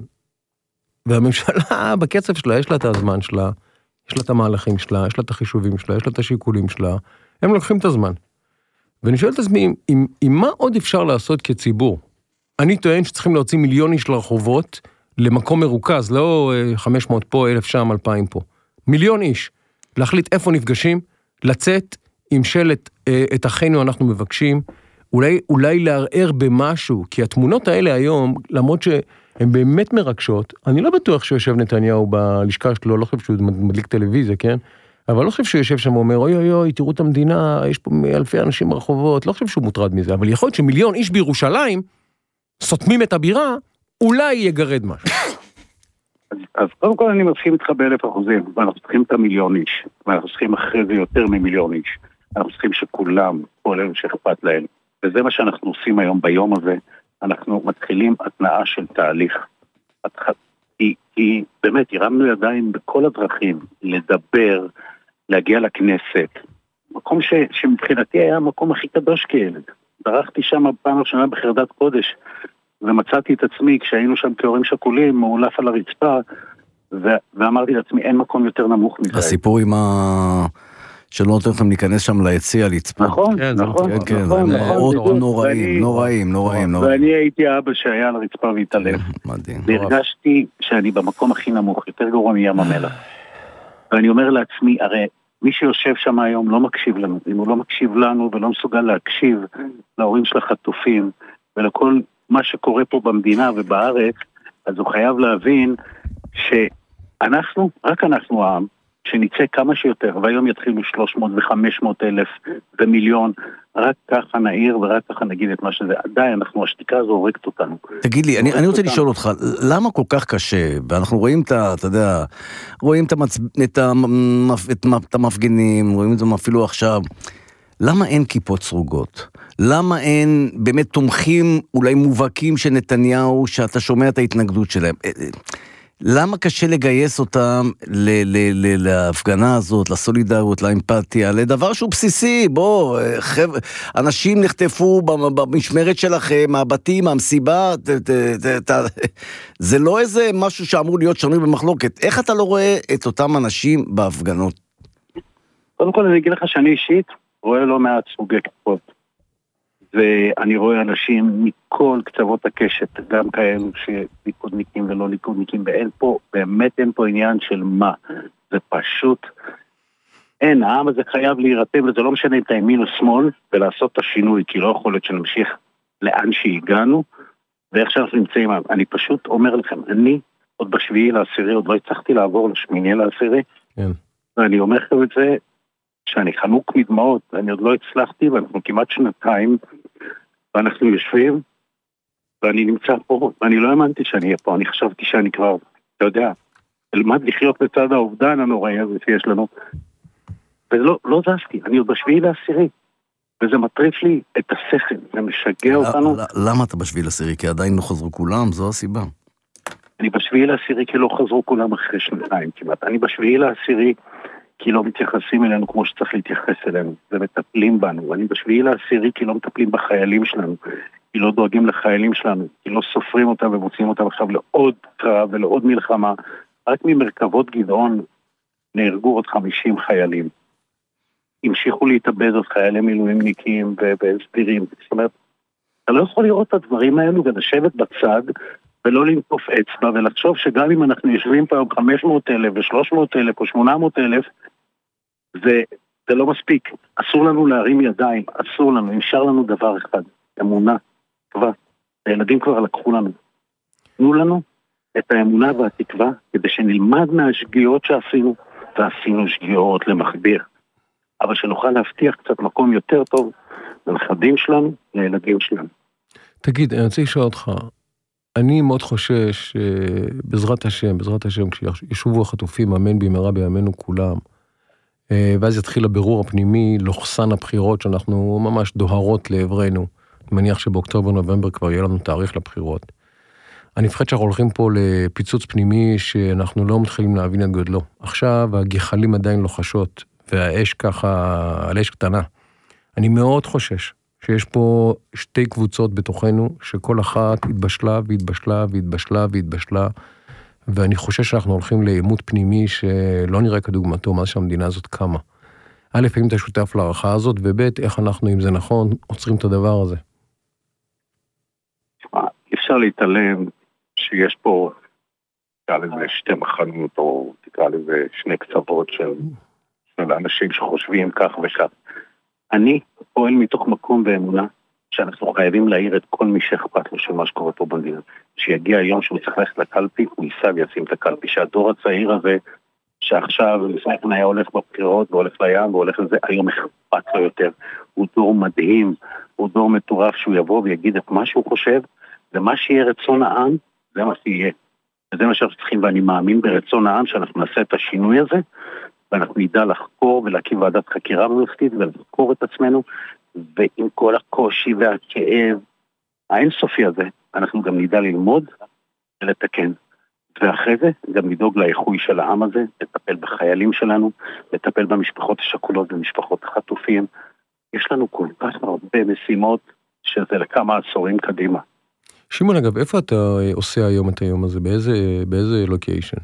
והממשלה, בקצב שלה, יש לה את הזמן שלה, יש לה את המהלכים שלה, יש לה את החישובים שלה, יש לה את השיקולים שלה, הם לוקחים את הזמן. ואני שואל את עצמי, עם, עם מה עוד אפשר לעשות כציבור? אני טוען שצריכים להוציא מיליון איש לרחובות, למקום מרוכז, לא חמש מאות פה, אלף שם, אלפיים פה. מיליון איש. להחליט איפה נפגשים, לצאת עם שלט את אחינו אנחנו מבקשים, אולי, אולי לערער במשהו, כי התמונות האלה היום, למרות שהן באמת מרגשות, אני לא בטוח שיושב נתניהו בלשכה שלו, לא חושב שהוא מדליק טלוויזיה, כן? אבל לא חושב שהוא יושב שם ואומר, אוי אוי אוי, תראו את המדינה, יש פה אלפי אנשים ברחובות, לא חושב שהוא מוטרד מזה, אבל יכול להיות שמיליון איש בירושלים, סותמים את הבירה, אולי יגרד משהו. אז, אז קודם כל אני מסכים איתך באלף אחוזים, ואנחנו צריכים את המיליון איש, ואנחנו צריכים אחרי זה יותר ממיליון איש, אנחנו צריכים שכולם, כל אלו שאכפת להם, וזה מה שאנחנו עושים היום ביום הזה, אנחנו מתחילים התנאה של תהליך, כי, כי באמת הרמנו ידיים בכל הדרכים, לדבר, להגיע לכנסת, מקום ש, שמבחינתי היה המקום הכי קדוש כילד, דרכתי שם פעם ראשונה בחרדת קודש, ומצאתי את עצמי, כשהיינו שם כהורים שכולים, מעולף על הרצפה, ו- ואמרתי לעצמי, אין מקום יותר נמוך מזה. הסיפור עם ה... שלא נותן לכם להיכנס שם ליציע, לצפות. נכון, כן, נכון, כן, כן, נכון, זה נכון. מאוד נכון. נוראים, ואני- נוראים, נוראים, נוראים. ואני הייתי האבא שהיה על הרצפה והתעלף. מדהים. והרגשתי שאני במקום הכי נמוך, יותר גרוע מים המלח. ואני אומר לעצמי, הרי מי שיושב שם היום לא מקשיב לנו, אם הוא לא מקשיב לנו ולא מסוגל להקשיב להורים של החטופים ולכל מה שקורה פה במדינה ובארץ, אז הוא חייב להבין שאנחנו, רק אנחנו העם, שנצא כמה שיותר, והיום יתחילו שלוש מאות וחמש מאות אלף ומיליון, רק ככה נעיר ורק ככה נגיד את מה שזה. עדיין, אנחנו, השתיקה הזו הורגת אותנו. תגיד לי, אני, אני רוצה לשאול אותך, למה כל כך קשה, ואנחנו רואים את ה, אתה יודע, רואים את, המצ... את, המפ... את, המפ... את המפגינים, רואים את זה אפילו עכשיו, למה אין כיפות סרוגות? למה אין באמת תומכים אולי מובהקים של נתניהו, שאתה שומע את ההתנגדות שלהם? למה קשה לגייס אותם ל- ל- ל- להפגנה הזאת, לסולידריות, לאמפתיה, לדבר שהוא בסיסי? בוא, חבר'ה, אנשים נחטפו במשמרת שלכם, מהבתים, מהמסיבה, ת, ת, ת, ת, זה לא איזה משהו שאמור להיות שנוי במחלוקת. איך אתה לא רואה את אותם אנשים בהפגנות? קודם כל אני אגיד לך שאני אישית רואה לא מעט סוגי כיפות. ואני רואה אנשים מכל קצוות הקשת, גם כאלו שליכודניקים ולא ליכודניקים, ואין פה, באמת אין פה עניין של מה. זה פשוט, אין, העם הזה חייב להירתם, וזה לא משנה אם אתה ימין או שמאל, ולעשות את השינוי, כי לא יכול להיות שנמשיך לאן שהגענו, ואיך שאנחנו נמצאים. אני פשוט אומר לכם, אני עוד בשביעי לעשירי, עוד לא הצלחתי לעבור לשמיני לעשירי, כן. ואני אומר לכם את זה, שאני חנוק מדמעות, אני עוד לא הצלחתי, ואנחנו כמעט שנתיים, ואנחנו יושבים, ואני נמצא פה, ואני לא האמנתי שאני אהיה פה, אני חשבתי שאני כבר, אתה יודע, אלמד לחיות לצד האובדן הנוראי הזה שיש לנו, ולא לא זזתי, אני עוד בשביעי לעשירי, וזה מטריף לי את השכל, זה משגע אותנו. למה אתה בשביעי לעשירי? כי עדיין לא חזרו כולם, זו הסיבה. אני בשביעי לעשירי כי לא חזרו כולם אחרי שנתיים כמעט, אני בשביעי לעשירי כי לא מתייחסים אלינו כמו שצריך להתייחס אלינו, ומטפלים בנו. אני בשביעי לעשירי כי לא מטפלים בחיילים שלנו, כי לא דואגים לחיילים שלנו, כי לא סופרים אותם ומוצאים אותם עכשיו לעוד קרב ולעוד מלחמה. רק ממרכבות גדעון נהרגו עוד חמישים חיילים. המשיכו להתאבד עוד חיילי מילואימניקים וסדירים. זאת אומרת, אתה לא יכול לראות את הדברים האלו ולשבת בצד ולא לנקוף אצבע ולחשוב שגם אם אנחנו יושבים פה חמש מאות אלף ו-שלוש מאות אלף או שמונה מאות אלף, זה, זה לא מספיק. אסור לנו להרים ידיים, אסור לנו, נשאר לנו דבר אחד, אמונה, תקווה. הילדים כבר לקחו לנו. תנו לנו את האמונה והתקווה, כדי שנלמד מהשגיאות שעשינו, ועשינו שגיאות למכביר. אבל שנוכל להבטיח קצת מקום יותר טוב לנכדים שלנו, לילדים שלנו. תגיד, אני רוצה לשאול אותך, אני מאוד חושש, בעזרת השם, בעזרת השם, כשישובו החטופים, אמן במהרה בימינו כולם, ואז יתחיל הבירור הפנימי, לוחסן הבחירות שאנחנו ממש דוהרות לעברנו, מניח שבאוקטובר נובמבר כבר יהיה לנו תאריך לבחירות. אני מפחד שאנחנו הולכים פה לפיצוץ פנימי שאנחנו לא מתחילים להבין את גודלו. עכשיו הגחלים עדיין לוחשות, והאש ככה, על אש קטנה. אני מאוד חושש שיש פה שתי קבוצות בתוכנו, שכל אחת התבשלה והתבשלה והתבשלה והתבשלה, ואני חושש שאנחנו הולכים לעימות פנימי שלא נראה כדוגמתו מאז שהמדינה הזאת קמה. א', אם אתה שותף להערכה הזאת, וב', איך אנחנו, אם זה נכון, עוצרים את הדבר הזה. אי אפשר להתעלם שיש פה, תקרא לזה שתי מחנות, או תקרא לזה שני קצוות של, של אנשים שחושבים כך וכך. אני פועל מתוך מקום ואמונה, שאנחנו חייבים להעיר את כל מי שאכפת לו של מה שקורה פה במדינה. שיגיע היום שהוא צריך ללכת לקלפי, הוא ייסע וישים את הקלפי. שהדור הצעיר הזה, שעכשיו לפני כן היה הולך בבחירות, והולך לים, והולך לזה, היום אכפת לו יותר. הוא דור מדהים, הוא דור מטורף, שהוא יבוא ויגיד את מה שהוא חושב, ומה שיהיה רצון העם, זה מה שיהיה. וזה מה שאנחנו צריכים, ואני מאמין ברצון העם, שאנחנו נעשה את השינוי הזה, ואנחנו נדע לחקור ולהקים ועדת חקירה ממלכתית, ולחקור את עצמנו, ועם כל הקושי והכאב האינסופי הזה, אנחנו גם נדע ללמוד ולתקן. ואחרי זה גם לדאוג לאיחוי של העם הזה, לטפל בחיילים שלנו, לטפל במשפחות השכולות ומשפחות החטופים. יש לנו כל כך הרבה משימות שזה לכמה עשורים קדימה. שמעון, אגב, איפה אתה עושה היום את היום הזה? באיזה, באיזה לוקיישן?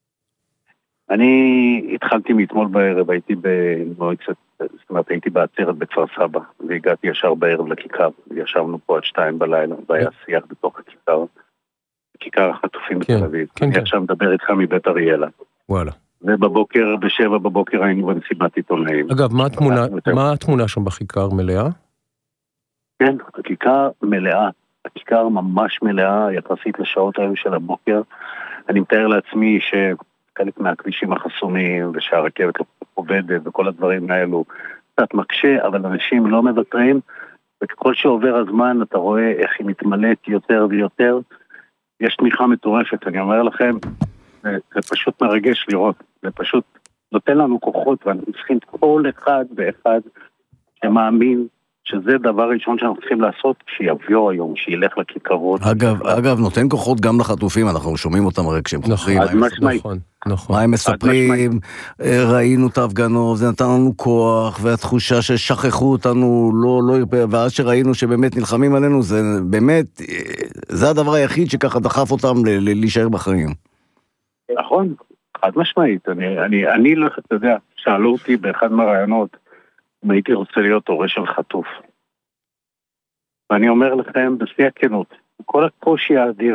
אני התחלתי מאתמול בערב, הייתי במועצת, זאת אומרת, הייתי בעצרת בכפר סבא, והגעתי ישר בערב לכיכר, וישבנו פה עד שתיים בלילה, והיה שיח בתוך הכיכר, כיכר החטופים בתל אביב. אני עכשיו מדבר איתך מבית אריאלה. וואלה. ובבוקר, בשבע בבוקר היינו במסיבת עיתונאים. אגב, מה התמונה, מה התמונה שם בכיכר? מלאה? כן, הכיכר מלאה. הכיכר ממש מלאה, יחסית לשעות היום של הבוקר. אני מתאר לעצמי שחלק מהכבישים החסומים, ושהרכבת עובדת, וכל הדברים האלו קצת מקשה, אבל אנשים לא מוותרים, וככל שעובר הזמן אתה רואה איך היא מתמלאת יותר ויותר. יש תמיכה מטורפת, אני אומר לכם, זה, זה פשוט מרגש לראות, זה פשוט נותן לנו כוחות, ואנחנו צריכים כל אחד ואחד שמאמין שזה דבר ראשון שאנחנו צריכים לעשות, שיביאו היום, שילך לכיכרות. אגב, אגב, נותן כוחות גם לחטופים, אנחנו שומעים אותם הרי כשהם חוזרים. נכון, נכון. מה הם מספרים, ראינו את ההפגנות, זה נתן לנו כוח, והתחושה ששכחו אותנו, לא, לא, ואז שראינו שבאמת נלחמים עלינו, זה באמת, זה הדבר היחיד שככה דחף אותם להישאר בחיים. נכון, חד משמעית. אני, אני, אני לא, אתה יודע, שאלו אותי באחד מהרעיונות, אם הייתי רוצה להיות הורה של חטוף. ואני אומר לכם, בשיא הכנות, כל הקושי האדיר,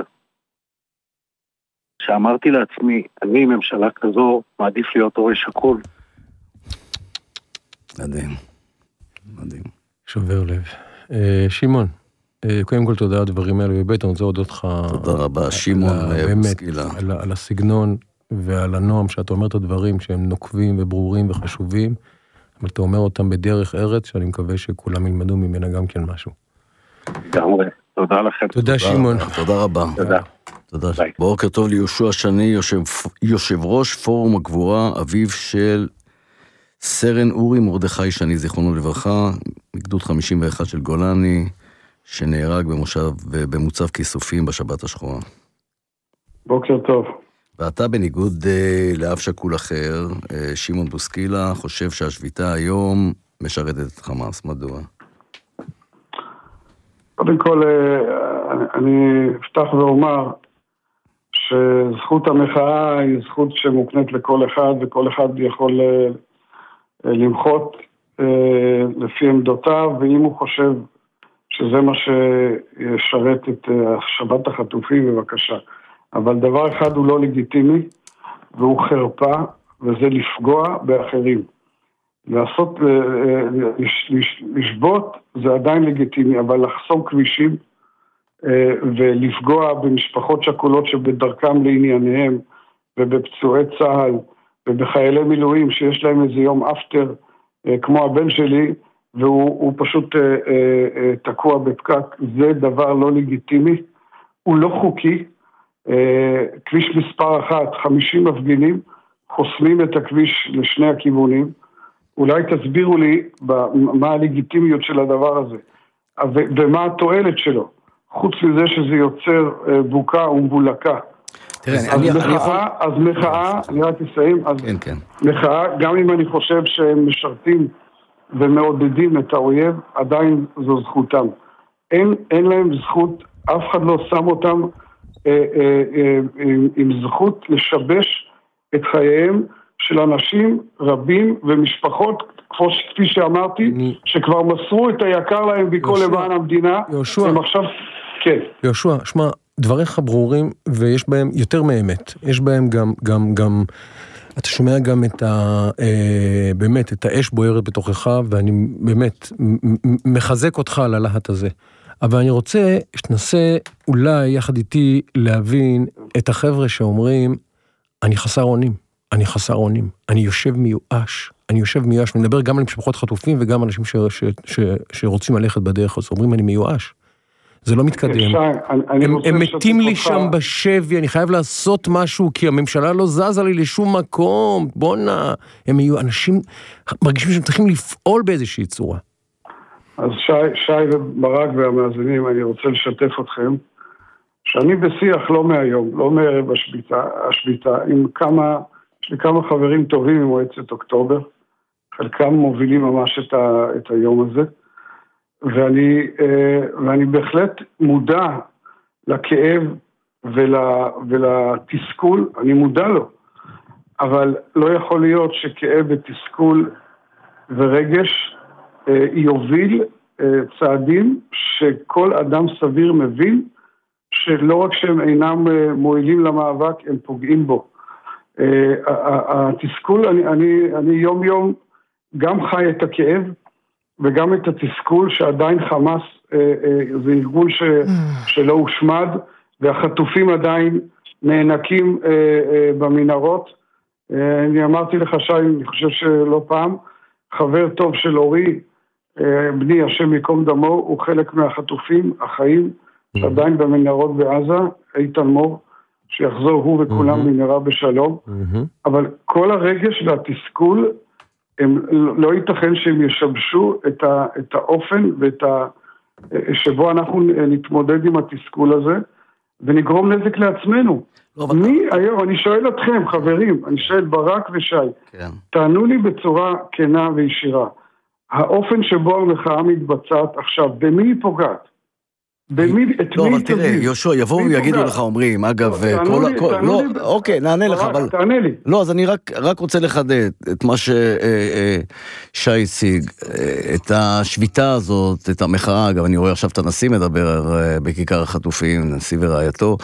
שאמרתי לעצמי, אני ממשלה כזו, מעדיף להיות הורה שכול. מדהים, מדהים. שובר לב. שמעון, קודם כל תודה על הדברים האלה, ובית אני רוצה להודות לך. תודה רבה, שמעון בוסקילה. על הסגנון ועל הנועם שאתה אומר את הדברים שהם נוקבים וברורים וחשובים, אבל אתה אומר אותם בדרך ארץ, שאני מקווה שכולם ילמדו ממנה גם כן משהו. גמרי, תודה לכם. תודה שמעון. תודה רבה. תודה. תודה. בוקר טוב ליהושע שני, יושב, יושב ראש פורום הגבורה, אביו של סרן אורי מרדכי שני, זיכרונו לברכה, מגדוד חמישים ואחת של גולני, שנהרג במושב, במוצב כיסופים בשבת השחורה. בוקר טוב. ואתה בניגוד uh, לאב שקול אחר, uh, שמעון בוסקילה, חושב שהשביתה היום משרתת את חמאס. מדוע? קודם כל, uh, אני אפתח ואומר שזכות המחאה היא זכות שמוקנית לכל אחד, וכל אחד יכול uh, uh, למחות uh, לפי עמדותיו, ואם הוא חושב שזה מה שישרת את uh, שבת החטופים, בבקשה. אבל דבר אחד הוא לא לגיטימי, והוא חרפה, וזה לפגוע באחרים. לעשות, לשבות זה עדיין לגיטימי, אבל לחסום כבישים, ולפגוע במשפחות שכולות שבדרכם לענייניהם, ובפצועי צהל, ובחיילי מילואים שיש להם איזה יום אפטר, כמו הבן שלי, והוא פשוט תקוע בפקק, זה דבר לא לגיטימי, הוא לא חוקי, כביש מספר אחת, חמישים מפגינים, חוסמים את הכביש לשני הכיוונים. אולי תסבירו לי מה הלגיטימיות של הדבר הזה. ומה התועלת שלו, חוץ מזה שזה יוצר בוקה ומבולקה. תראה, אז אני, מחאה, אני יכול... אז מחאה, אני רק אסיים, אז כן, כן. מחאה, גם אם אני חושב שהם משרתים ומעודדים את האויב, עדיין זו זכותם. אין, אין להם זכות, אף אחד לא שם אותם אה, אה, אה, עם, עם זכות לשבש את חייהם של אנשים רבים ומשפחות, כפי שאמרתי, אני... שכבר מסרו את היקר להם בכל למען המדינה. יהושע, הם עכשיו, כן. יהושע, שמע, דבריך ברורים ויש בהם יותר מאמת. יש בהם גם, גם, גם, אתה שומע גם את ה, אה, באמת, את האש בוערת בתוכך, ואני באמת מחזק אותך על הלהט הזה. אבל אני רוצה שתנסה אולי יחד איתי להבין את החבר'ה שאומרים, אני חסר אונים, אני חסר אונים, אני יושב מיואש, אני יושב מיואש, אני מדבר גם על משפחות חטופים וגם אנשים ש, ש, ש, שרוצים ללכת בדרך הזאת, אומרים אני מיואש. זה לא מתקדם. הם, הם מתים לי שם בשבי, אני חייב לעשות משהו, כי הממשלה לא זזה לי לשום מקום, בונה, הם יהיו אנשים, מרגישים שהם צריכים לפעול באיזושהי צורה. אז שי, שי וברק והמאזינים, אני רוצה לשתף אתכם, שאני בשיח לא מהיום, לא מערב השביתה, השביתה, עם כמה, יש לי כמה חברים טובים ממועצת אוקטובר, חלקם מובילים ממש את, ה, את היום הזה, ואני, ואני בהחלט מודע לכאב ול, ולתסכול, אני מודע לו, אבל לא יכול להיות שכאב ותסכול ורגש יוביל צעדים שכל אדם סביר מבין שלא רק שהם אינם מועילים למאבק, הם פוגעים בו. התסכול, אני, אני, אני יום יום גם חי את הכאב, וגם את התסכול שעדיין חמאס זה ארגון ש, שלא הושמד, והחטופים עדיין נאנקים במנהרות. אני אמרתי לך שי, אני חושב שלא פעם, חבר טוב של אורי, בני השם מקום דמו, הוא חלק מהחטופים החיים, שעדיין במנהרות בעזה, איתן מור, שיחזור הוא וכולם במהרה בשלום, אבל כל הרגש והתסכול, הם לא ייתכן שהם ישבשו את, ה, את האופן ואת ה, שבו אנחנו נתמודד עם התסכול הזה, ונגרום נזק לעצמנו. לא, מי אבל... היום, אני שואל אתכם, חברים, אני שואל ברק ושי, כן. תענו לי בצורה כנה וישירה, האופן שבו המחאה מתבצעת עכשיו, במי היא פוגעת? במי, את לא, מי אבל תראה, יושע, יבואו ויגידו לך, אומרים, אגב, תענו לי, תענו לא, לי, אוקיי, נענה לך, אבל... תענה לי. לא, אז אני רק, רק רוצה לחדד את מה ששי הציג, את השביתה הזאת, את המחאה, אגב, אני רואה עכשיו את הנשיא מדבר בכיכר החטופים, נשיא ורעייתו,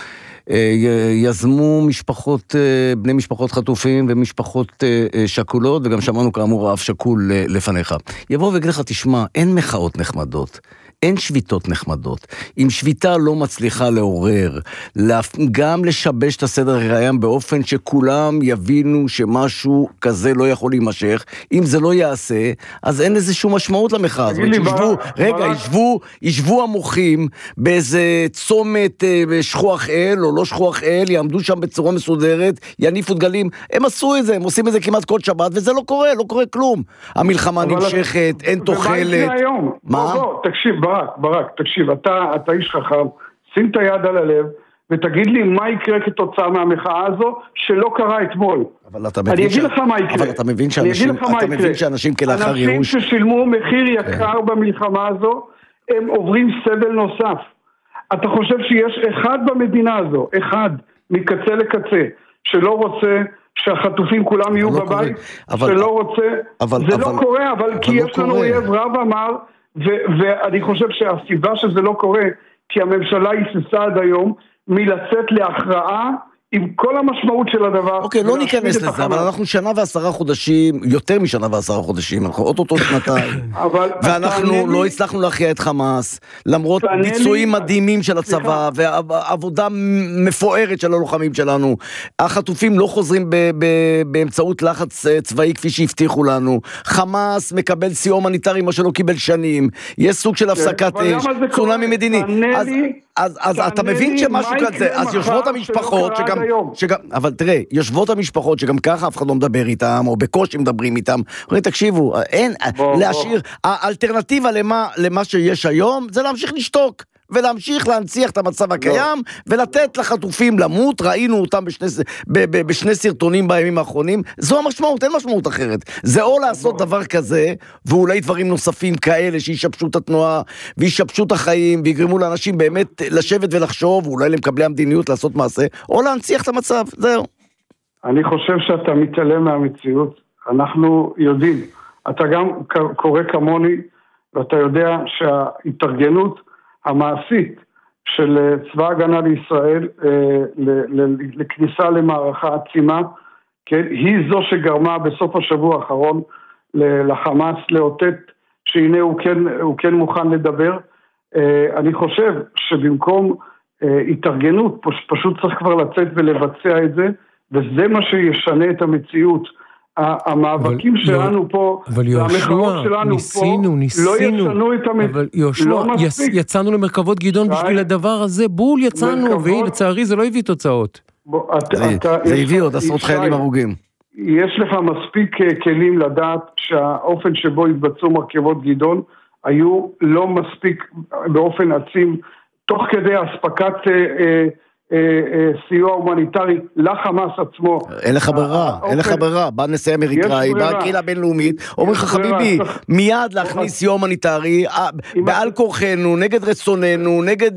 יזמו משפחות, בני משפחות חטופים ומשפחות שקולות, וגם שמענו כאמור אף שקול לפניך. יבואו ויגיד לך, תשמע, אין מחאות נחמדות. אין שביתות נחמדות. אם שביתה לא מצליחה לעורר, גם לשבש את הסדר הקיים באופן שכולם יבינו שמשהו כזה לא יכול להימשך, אם זה לא יעשה, אז אין איזה שום משמעות למחאה הזאת. ישבו, רגע, ישבו, ישבו המוחים באיזה צומת שכוח אל או לא שכוח אל, יעמדו שם בצורה מסודרת, יניפו דגלים, הם עשו את זה, הם עושים את זה כמעט כל שבת, וזה לא קורה, לא קורה כלום. המלחמה נמשכת, אין תוחלת. מה? תקשיב, ברק, ברק, תקשיב, אתה, אתה איש חכם, שים את היד על הלב, ותגיד לי מה יקרה כתוצאה מהמחאה הזו, שלא קרה אתמול. אבל אתה מבין, ש... אבל אתה מבין שאנשים, אתה מבין שאנשים כלאחר ייאוש... אנשים ששילמו מחיר יקר במלחמה הזו, הם עוברים סבל נוסף. אתה חושב שיש אחד במדינה הזו, אחד, מקצה לקצה, שלא רוצה שהחטופים כולם יהיו בבית, שלא רוצה, זה לא קורה, אבל כי יש לנו אויב רב אמר, ואני חושב שהסיבה שזה לא קורה, כי הממשלה היססה עד היום מלצאת להכרעה עם כל המשמעות של הדבר. אוקיי, לא ניכנס לזה, אבל אנחנו שנה ועשרה חודשים, יותר משנה ועשרה חודשים, אנחנו עוד אותו שנתיים, ואנחנו לא הצלחנו להכריע את חמאס, למרות ביצועים מדהימים של הצבא, ועבודה מפוארת של הלוחמים שלנו. החטופים לא חוזרים באמצעות לחץ צבאי כפי שהבטיחו לנו. חמאס מקבל סיוע הומניטרי, מה שלא קיבל שנים. יש סוג של הפסקת אש, צונאמי מדיני. תענה לי, אז, אז אתה מבין שמשהו כזה, אז יושבות המשפחות שגם, שגם, אבל תראה, יושבות המשפחות שגם ככה אף אחד לא מדבר איתם, או בקושי מדברים איתם, אומרים, תקשיבו, אין, בוא, להשאיר, בוא. האלטרנטיבה למה, למה שיש היום, זה להמשיך לשתוק. ולהמשיך להנציח את המצב הקיים, ולתת לחטופים למות, ראינו אותם בשני, ב, ב, בשני סרטונים בימים האחרונים, זו המשמעות, אין משמעות אחרת. זה או לעשות דבר כזה, ואולי דברים נוספים כאלה, שישבשו את התנועה, וישבשו את החיים, ויגרמו לאנשים באמת לשבת ולחשוב, ואולי למקבלי המדיניות לעשות מעשה, או להנציח את המצב, זהו. אני חושב שאתה מתעלם מהמציאות, אנחנו יודעים, אתה גם קורא כמוני, ואתה יודע שההתארגנות, המעשית של צבא הגנה לישראל לכניסה למערכה עצימה, היא זו שגרמה בסוף השבוע האחרון לחמאס לאותת שהנה הוא כן, הוא כן מוכן לדבר. אני חושב שבמקום התארגנות פשוט צריך כבר לצאת ולבצע את זה, וזה מה שישנה את המציאות. המאבקים שלנו פה, והמחאות שלנו פה, לא ישנו את המציאות. אבל יהושע, יצאנו למרכבות גדעון בשביל הדבר הזה, בול יצאנו, והיא לצערי זה לא הביא תוצאות. זה הביא עוד עשרות חיילים הרוגים. יש לך מספיק כלים לדעת שהאופן שבו התבצעו מרכבות גדעון, היו לא מספיק באופן עצים, תוך כדי הספקת סיוע הומניטרי לחמאס עצמו. אין לך ברירה, אין לך ברירה. בא נשיא אמריקאי, בא קהילה הבינלאומית, אומר לך חביבי, מיד להכניס סיוע הומניטרי, בעל כורחנו, נגד רצוננו, נגד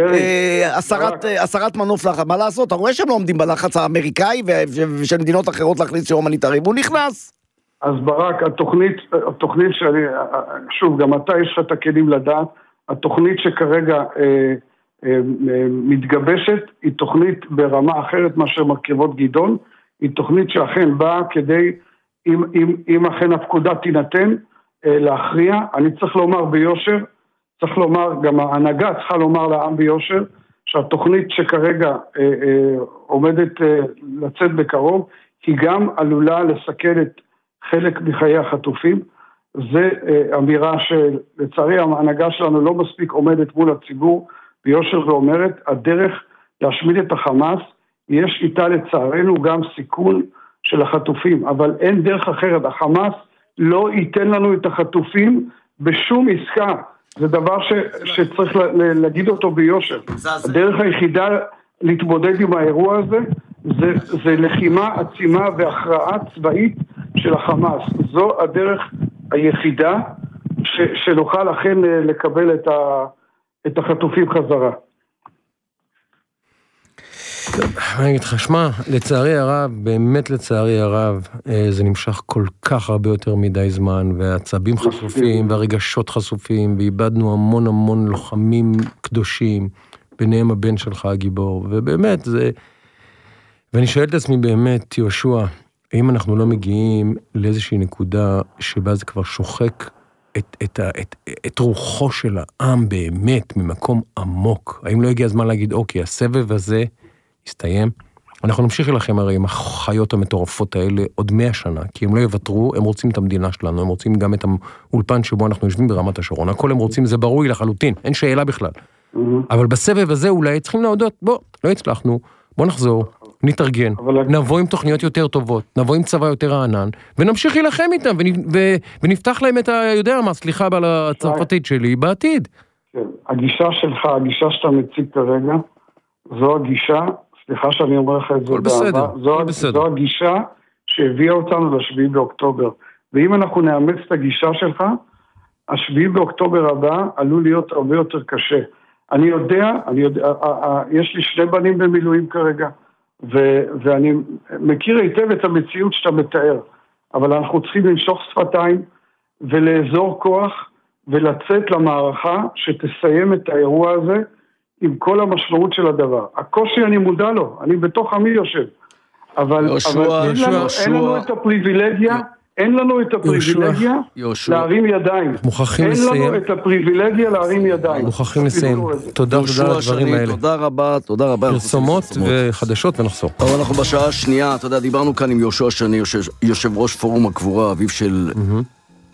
הסרת מנוף לחץ. מה לעשות? אתה רואה שהם לא עומדים בלחץ האמריקאי ושל מדינות אחרות להכניס סיוע הומניטרי, והוא נכנס. אז ברק, התוכנית, התוכנית שאני, שוב, גם אתה יש לך את הכלים לדעת, התוכנית שכרגע מתגבשת, היא תוכנית ברמה אחרת מאשר מרכבות גדעון, היא תוכנית שאכן באה כדי, אם, אם, אם אכן הפקודה תינתן, להכריע. אני צריך לומר ביושר, צריך לומר, גם ההנהגה צריכה לומר לעם ביושר, שהתוכנית שכרגע אה, אה, עומדת אה, לצאת בקרוב, היא גם עלולה לסכן את חלק מחיי החטופים. זה אה, אמירה שלצערי ההנהגה שלנו לא מספיק עומדת מול הציבור, ביושר ואומרת, הדרך להשמיד את החמאס, יש איתה לצערנו גם סיכון של החטופים, אבל אין דרך אחרת, החמאס לא ייתן לנו את החטופים בשום עסקה, זה דבר ש, שצריך להגיד אותו ביושר. הדרך היחידה להתמודד עם האירוע הזה, זה, זה לחימה עצימה והכרעה צבאית של החמאס, זו הדרך היחידה ש, שנוכל אכן לקבל את ה... את החטופים חזרה. אני אגיד לך, שמע, לצערי הרב, באמת לצערי הרב, זה נמשך כל כך הרבה יותר מדי זמן, והעצבים חשופים, והרגשות חשופים, ואיבדנו המון המון לוחמים קדושים, ביניהם הבן שלך הגיבור, ובאמת זה... ואני שואל את עצמי באמת, יהושע, האם אנחנו לא מגיעים לאיזושהי נקודה שבה זה כבר שוחק את, את, את, את רוחו של העם באמת ממקום עמוק? האם לא הגיע הזמן להגיד, אוקיי, הסבב הזה הסתיים, אנחנו נמשיך לכם הרי עם החיות המטורפות האלה עוד מאה שנה, כי הם לא יוותרו, הם רוצים את המדינה שלנו, הם רוצים גם את האולפן שבו אנחנו יושבים ברמת השרון, הכל הם רוצים, זה ברור לחלוטין, אין שאלה בכלל. Mm-hmm. אבל בסבב הזה אולי צריכים להודות, בוא, לא הצלחנו, בוא נחזור, נתארגן, נבוא עם תוכניות יותר טובות, נבוא עם צבא יותר הענן, ונמשיך להילחם איתם, ונפתח להם את ה... יודע מה, סליחה על הצרפתית שלי, בעתיד. כן, הגישה שלך, הגישה שאתה מציג כרגע, זו הגישה, סליחה שאני אומר לך את זה, בסדר, זו, זו הגישה שהביאה אותנו לשביעי באוקטובר, ואם אנחנו נאמץ את הגישה שלך, השביעי באוקטובר הבא עלול להיות הרבה יותר קשה. אני יודע, אני יודע, יש לי שני בנים במילואים כרגע, ו- ואני מכיר היטב את המציאות שאתה מתאר, אבל אנחנו צריכים לנשוך שפתיים ולאזור כוח ולצאת למערכה שתסיים את האירוע הזה עם כל המשמעות של הדבר. הקושי אני מודע לו, אני בתוך עמי יושב, אבל, יושע, אבל אין, יושע, לנו, יושע. אין לנו את הפריבילגיה, אין לנו את הפריבילגיה יושע. להרים ידיים. מוכרחים אין לסיים. לנו את הפריבילגיה להרים ידיים. מוכרחים לסיים. תודה, תודה על הדברים האלה. תודה רבה, תודה רבה. פרסומות וחדשות ונחזור. אבל אנחנו בשעה השנייה, אתה יודע, דיברנו כאן עם יהושע שני, יושב ראש פורום הקבורה, אביו של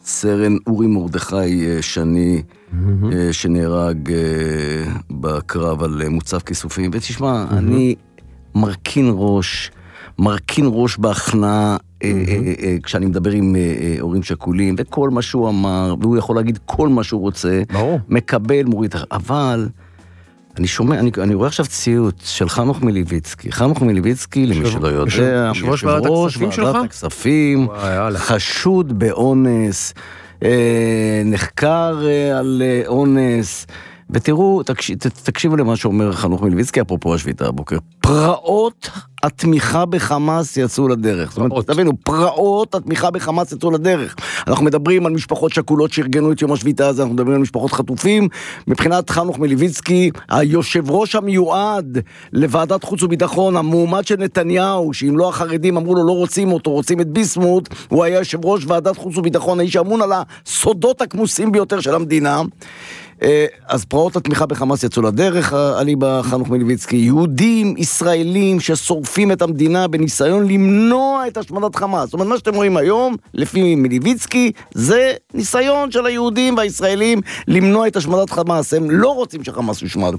סרן אורי מרדכי שני, שנהרג בקרב על מוצב כיסופים. ותשמע, אני מרכין ראש, מרכין ראש בהכנעה, כשאני מדבר עם הורים שכולים, וכל מה שהוא אמר, והוא יכול להגיד כל מה שהוא רוצה, מקבל, מוריד, אבל אני שומע, אני, אני רואה עכשיו ציוט של חנוך מליביצקי. חנוך מליביצקי, למי שלא יודע, יושב ראש ועדת הכספים, חשוד באונס, אה, נחקר אה, על אה, אונס, ותראו, תקש, ת, תקשיבו למה שאומר חנוך מליביצקי, אפרופו השביתה הבוקר. פרעות התמיכה בחמאס יצאו לדרך. זאת אומרת, תבינו, פרעות התמיכה בחמאס יצאו לדרך. אנחנו מדברים על משפחות שכולות שארגנו את יום השביתה הזה, אנחנו מדברים על משפחות חטופים. מבחינת חנוך מליביצקי, היושב ראש המיועד לוועדת חוץ וביטחון, המועמד של נתניהו, שאם לא החרדים אמרו לו לא רוצים אותו, רוצים את ביסמוט, הוא היה יושב ראש ועדת חוץ וביטחון, האיש אמון על הסודות הכמוסים ביותר של המדינה. אז פרעות התמיכה בחמאס יצאו לדרך, עלי בחנוך מליביצקי, יהודים, ישראלים ששורפים את המדינה בניסיון למנוע את השמדת חמאס. זאת אומרת, מה שאתם רואים היום, לפי מליביצקי, זה ניסיון של היהודים והישראלים למנוע את השמדת חמאס. הם לא רוצים שחמאס יושמד.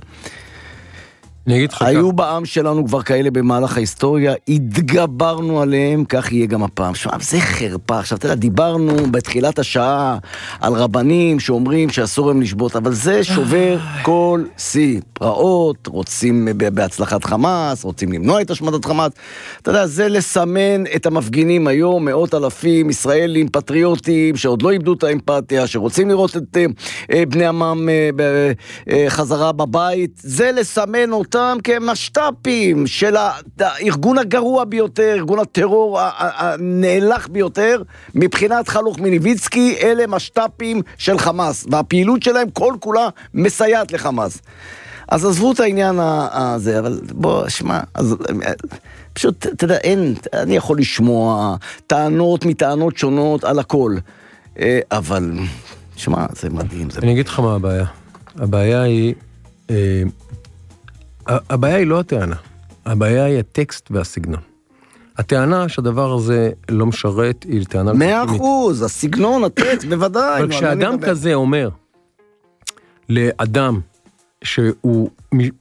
היו בעם שלנו כבר כאלה במהלך ההיסטוריה, התגברנו עליהם, כך יהיה גם הפעם. שמה, זה חרפה. עכשיו, אתה יודע, דיברנו בתחילת השעה על רבנים שאומרים שאסור הם לשבות, אבל זה שובר כל שיא. פרעות, רוצים בהצלחת חמאס, רוצים למנוע את השמדת חמאס. אתה יודע, זה לסמן את המפגינים היום, מאות אלפים ישראלים פטריוטים, שעוד לא איבדו את האמפתיה, שרוצים לראות את בני עמם חזרה בבית. זה לסמן אותם כמשת"פים של הארגון הגרוע ביותר, ארגון הטרור הנאלח ביותר, מבחינת חנוך מליביצקי, אלה משת"פים של חמאס, והפעילות שלהם כל כולה מסייעת לחמאס. אז עזבו את העניין הזה, אבל בוא, שמע, אז פשוט, אתה יודע, אין, אני יכול לשמוע טענות מטענות שונות על הכל, אבל, שמע, זה מדהים. זה... אני אגיד לך מה הבעיה. הבעיה היא, הבעיה היא לא הטענה, הבעיה היא הטקסט והסגנון. הטענה שהדבר הזה לא משרת היא טענה... מאה אחוז, הסגנון, הטקסט, בוודאי. אבל כשאדם כזה אומר לאדם שהוא,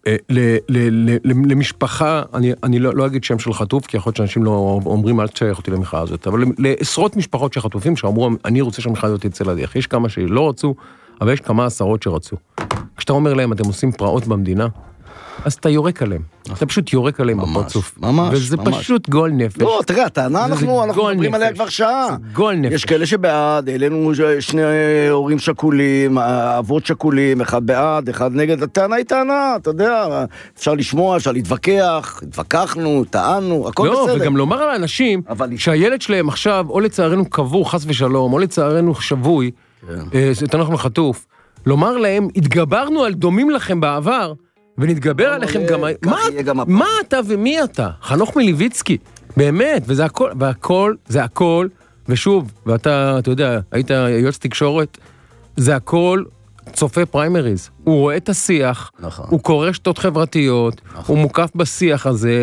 למשפחה, אני לא אגיד שם של חטוף, כי יכול להיות שאנשים לא אומרים, אל תשייך אותי למחאה הזאת, אבל לעשרות משפחות של חטופים שאמרו, אני רוצה שהמחאה הזאת תצא לדרך. יש כמה שלא רצו, אבל יש כמה עשרות שרצו. כשאתה אומר להם, אתם עושים פרעות במדינה, אז אתה יורק עליהם. אתה פשוט יורק עליהם בפרצוף. ממש, וזה פשוט גול נפש. לא, תראה, הטענה אנחנו מדברים עליה כבר שעה. גול נפש. יש כאלה שבעד, אלינו שני הורים שכולים, אבות שכולים, אחד בעד, אחד נגד. הטענה היא טענה, אתה יודע, אפשר לשמוע, אפשר להתווכח, התווכחנו, טענו, הכל בסדר. לא, וגם לומר על האנשים, שהילד שלהם עכשיו, או לצערנו קבור, חס ושלום, או לצערנו שבוי, זה אנחנו חטוף, לומר להם, התגברנו על דומים לכם בעבר, ונתגבר עליכם גם... מה אתה ומי אתה? חנוך מליביצקי, באמת, וזה הכל, והכל, זה הכל, ושוב, ואתה, אתה יודע, היית יועץ תקשורת, זה הכל צופה פריימריז. הוא רואה את השיח, הוא קורא רשתות חברתיות, הוא מוקף בשיח הזה,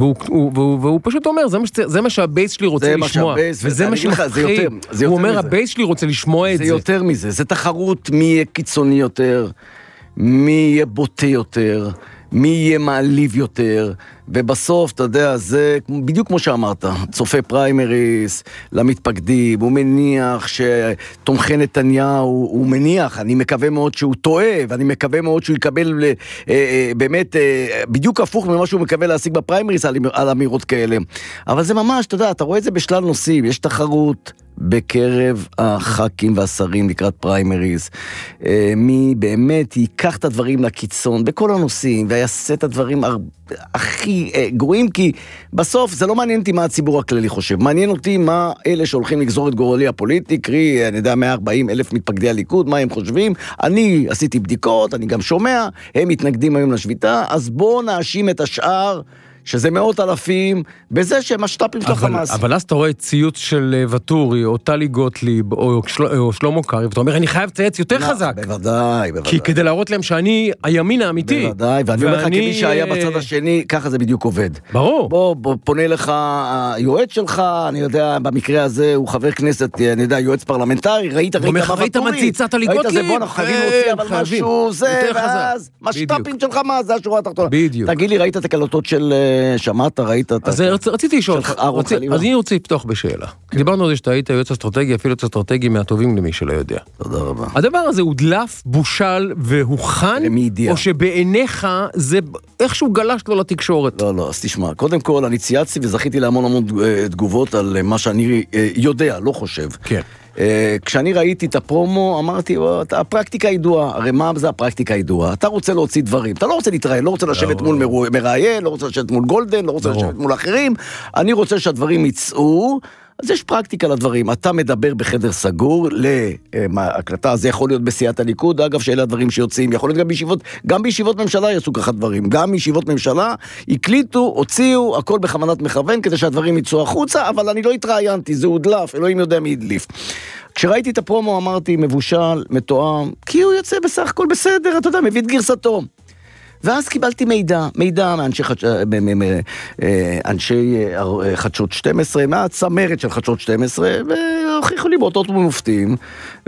והוא פשוט אומר, זה מה שהבייס שלי רוצה לשמוע, וזה מה שמפחיד. הוא אומר, הבייס שלי רוצה לשמוע את זה. זה יותר מזה, זה תחרות מי יהיה קיצוני יותר, מי יהיה בוטה יותר, מי יהיה מעליב יותר, ובסוף, אתה יודע, זה בדיוק כמו שאמרת, צופה פריימריס למתפקדים, הוא מניח שתומכי נתניהו, הוא מניח, אני מקווה מאוד שהוא טועה, ואני מקווה מאוד שהוא יקבל אה, אה, באמת אה, בדיוק הפוך ממה שהוא מקווה להשיג בפריימריס על, על אמירות כאלה. אבל זה ממש, אתה יודע, אתה רואה את זה בשלל נושאים, יש תחרות בקרב הח"כים והשרים לקראת פריימריז, מי באמת ייקח את הדברים לקיצון בכל הנושאים ויעשה את הדברים הכי גרועים, כי בסוף זה לא מעניין אותי מה הציבור הכללי חושב, מעניין אותי מה אלה שהולכים לגזור את גורלי הפוליטי, קרי, אני יודע, מאה וארבעים אלף מתפקדי הליכוד, מה הם חושבים. אני עשיתי בדיקות, אני גם שומע, הם מתנגדים היום לשביתה, אז בואו נאשים את השאר שזה מאות אלפים, בזה שהם השטאפים של החמאס. אבל אז אתה רואה ציוץ של וטורי, או טלי גוטליב, או שלמה קרעי, ואתה אומר, אני חייב לציית יותר חזק. בוודאי, בוודאי. כי כדי להראות להם שאני הימין האמיתי. בוודאי, ואני אומר לך כמי שהיה בצד השני, ככה זה בדיוק עובד. ברור. בוא, פונה לך היועץ שלך, אני יודע, במקרה הזה הוא חבר כנסת, אני יודע, יועץ פרלמנטרי, ראית, ראית מה ראית מציצה טלי גוטליב. ראית זה, בוא, אנחנו חייבים להוציא, אבל משהו, זה, ואז, משטאפים שלך, מה, זה השורה התחתונה. בדיוק. תגיד לי, ראית את הקלטות של שמעת, ראית את... אז רציתי לשאול, אז אני רוצה לפתוח בשאלה. דיברנו על זה שאתה היית יועץ אסטרטגי, אפילו יועץ אסטרטגי מהטובים למי שלא יודע. תודה רבה. הדבר הזה הודלף, בושל והוכן, או שבעיניך זה איכשהו גלש לו לתקשורת? לא, לא, אז תשמע, קודם כל אני צייצתי וזכיתי להמון המון תגובות על מה שאני יודע, לא חושב. כן. כשאני ראיתי את הפרומו, אמרתי, הפרקטיקה ידועה, הרי מה זה הפרקטיקה ידועה? אתה רוצה להוציא דברים, אתה לא רוצה להתראיין, לא רוצה לשבת מול מראיין, לא רוצה לשבת מול גולדן, לא רוצה לשבת מול אחרים, אני רוצה שהדברים יצאו, אז יש פרקטיקה לדברים, אתה מדבר בחדר סגור להקלטה, זה יכול להיות בסיעת הליכוד, אגב שאלה הדברים שיוצאים, יכול להיות גם בישיבות, גם בישיבות ממשלה יעשו ככה דברים, גם בישיבות ממשלה הקליטו, הוציאו, הכל בכוונת מכוון כדי שהדברים יצאו החוצה, אבל אני לא התראיינתי, זה הודלף, אלוהים יודע מי הדליף. כשראיתי את הפרומו אמרתי, מבושל, מתואם, כי הוא יוצא בסך הכל בסדר, אתה יודע, מביא את גרסתו. ואז קיבלתי מידע, מידע מאנשי חדשות שתים עשרה, מהצמרת של חדשות שתים עשרה, והוכיחו לי באותות ומופתים,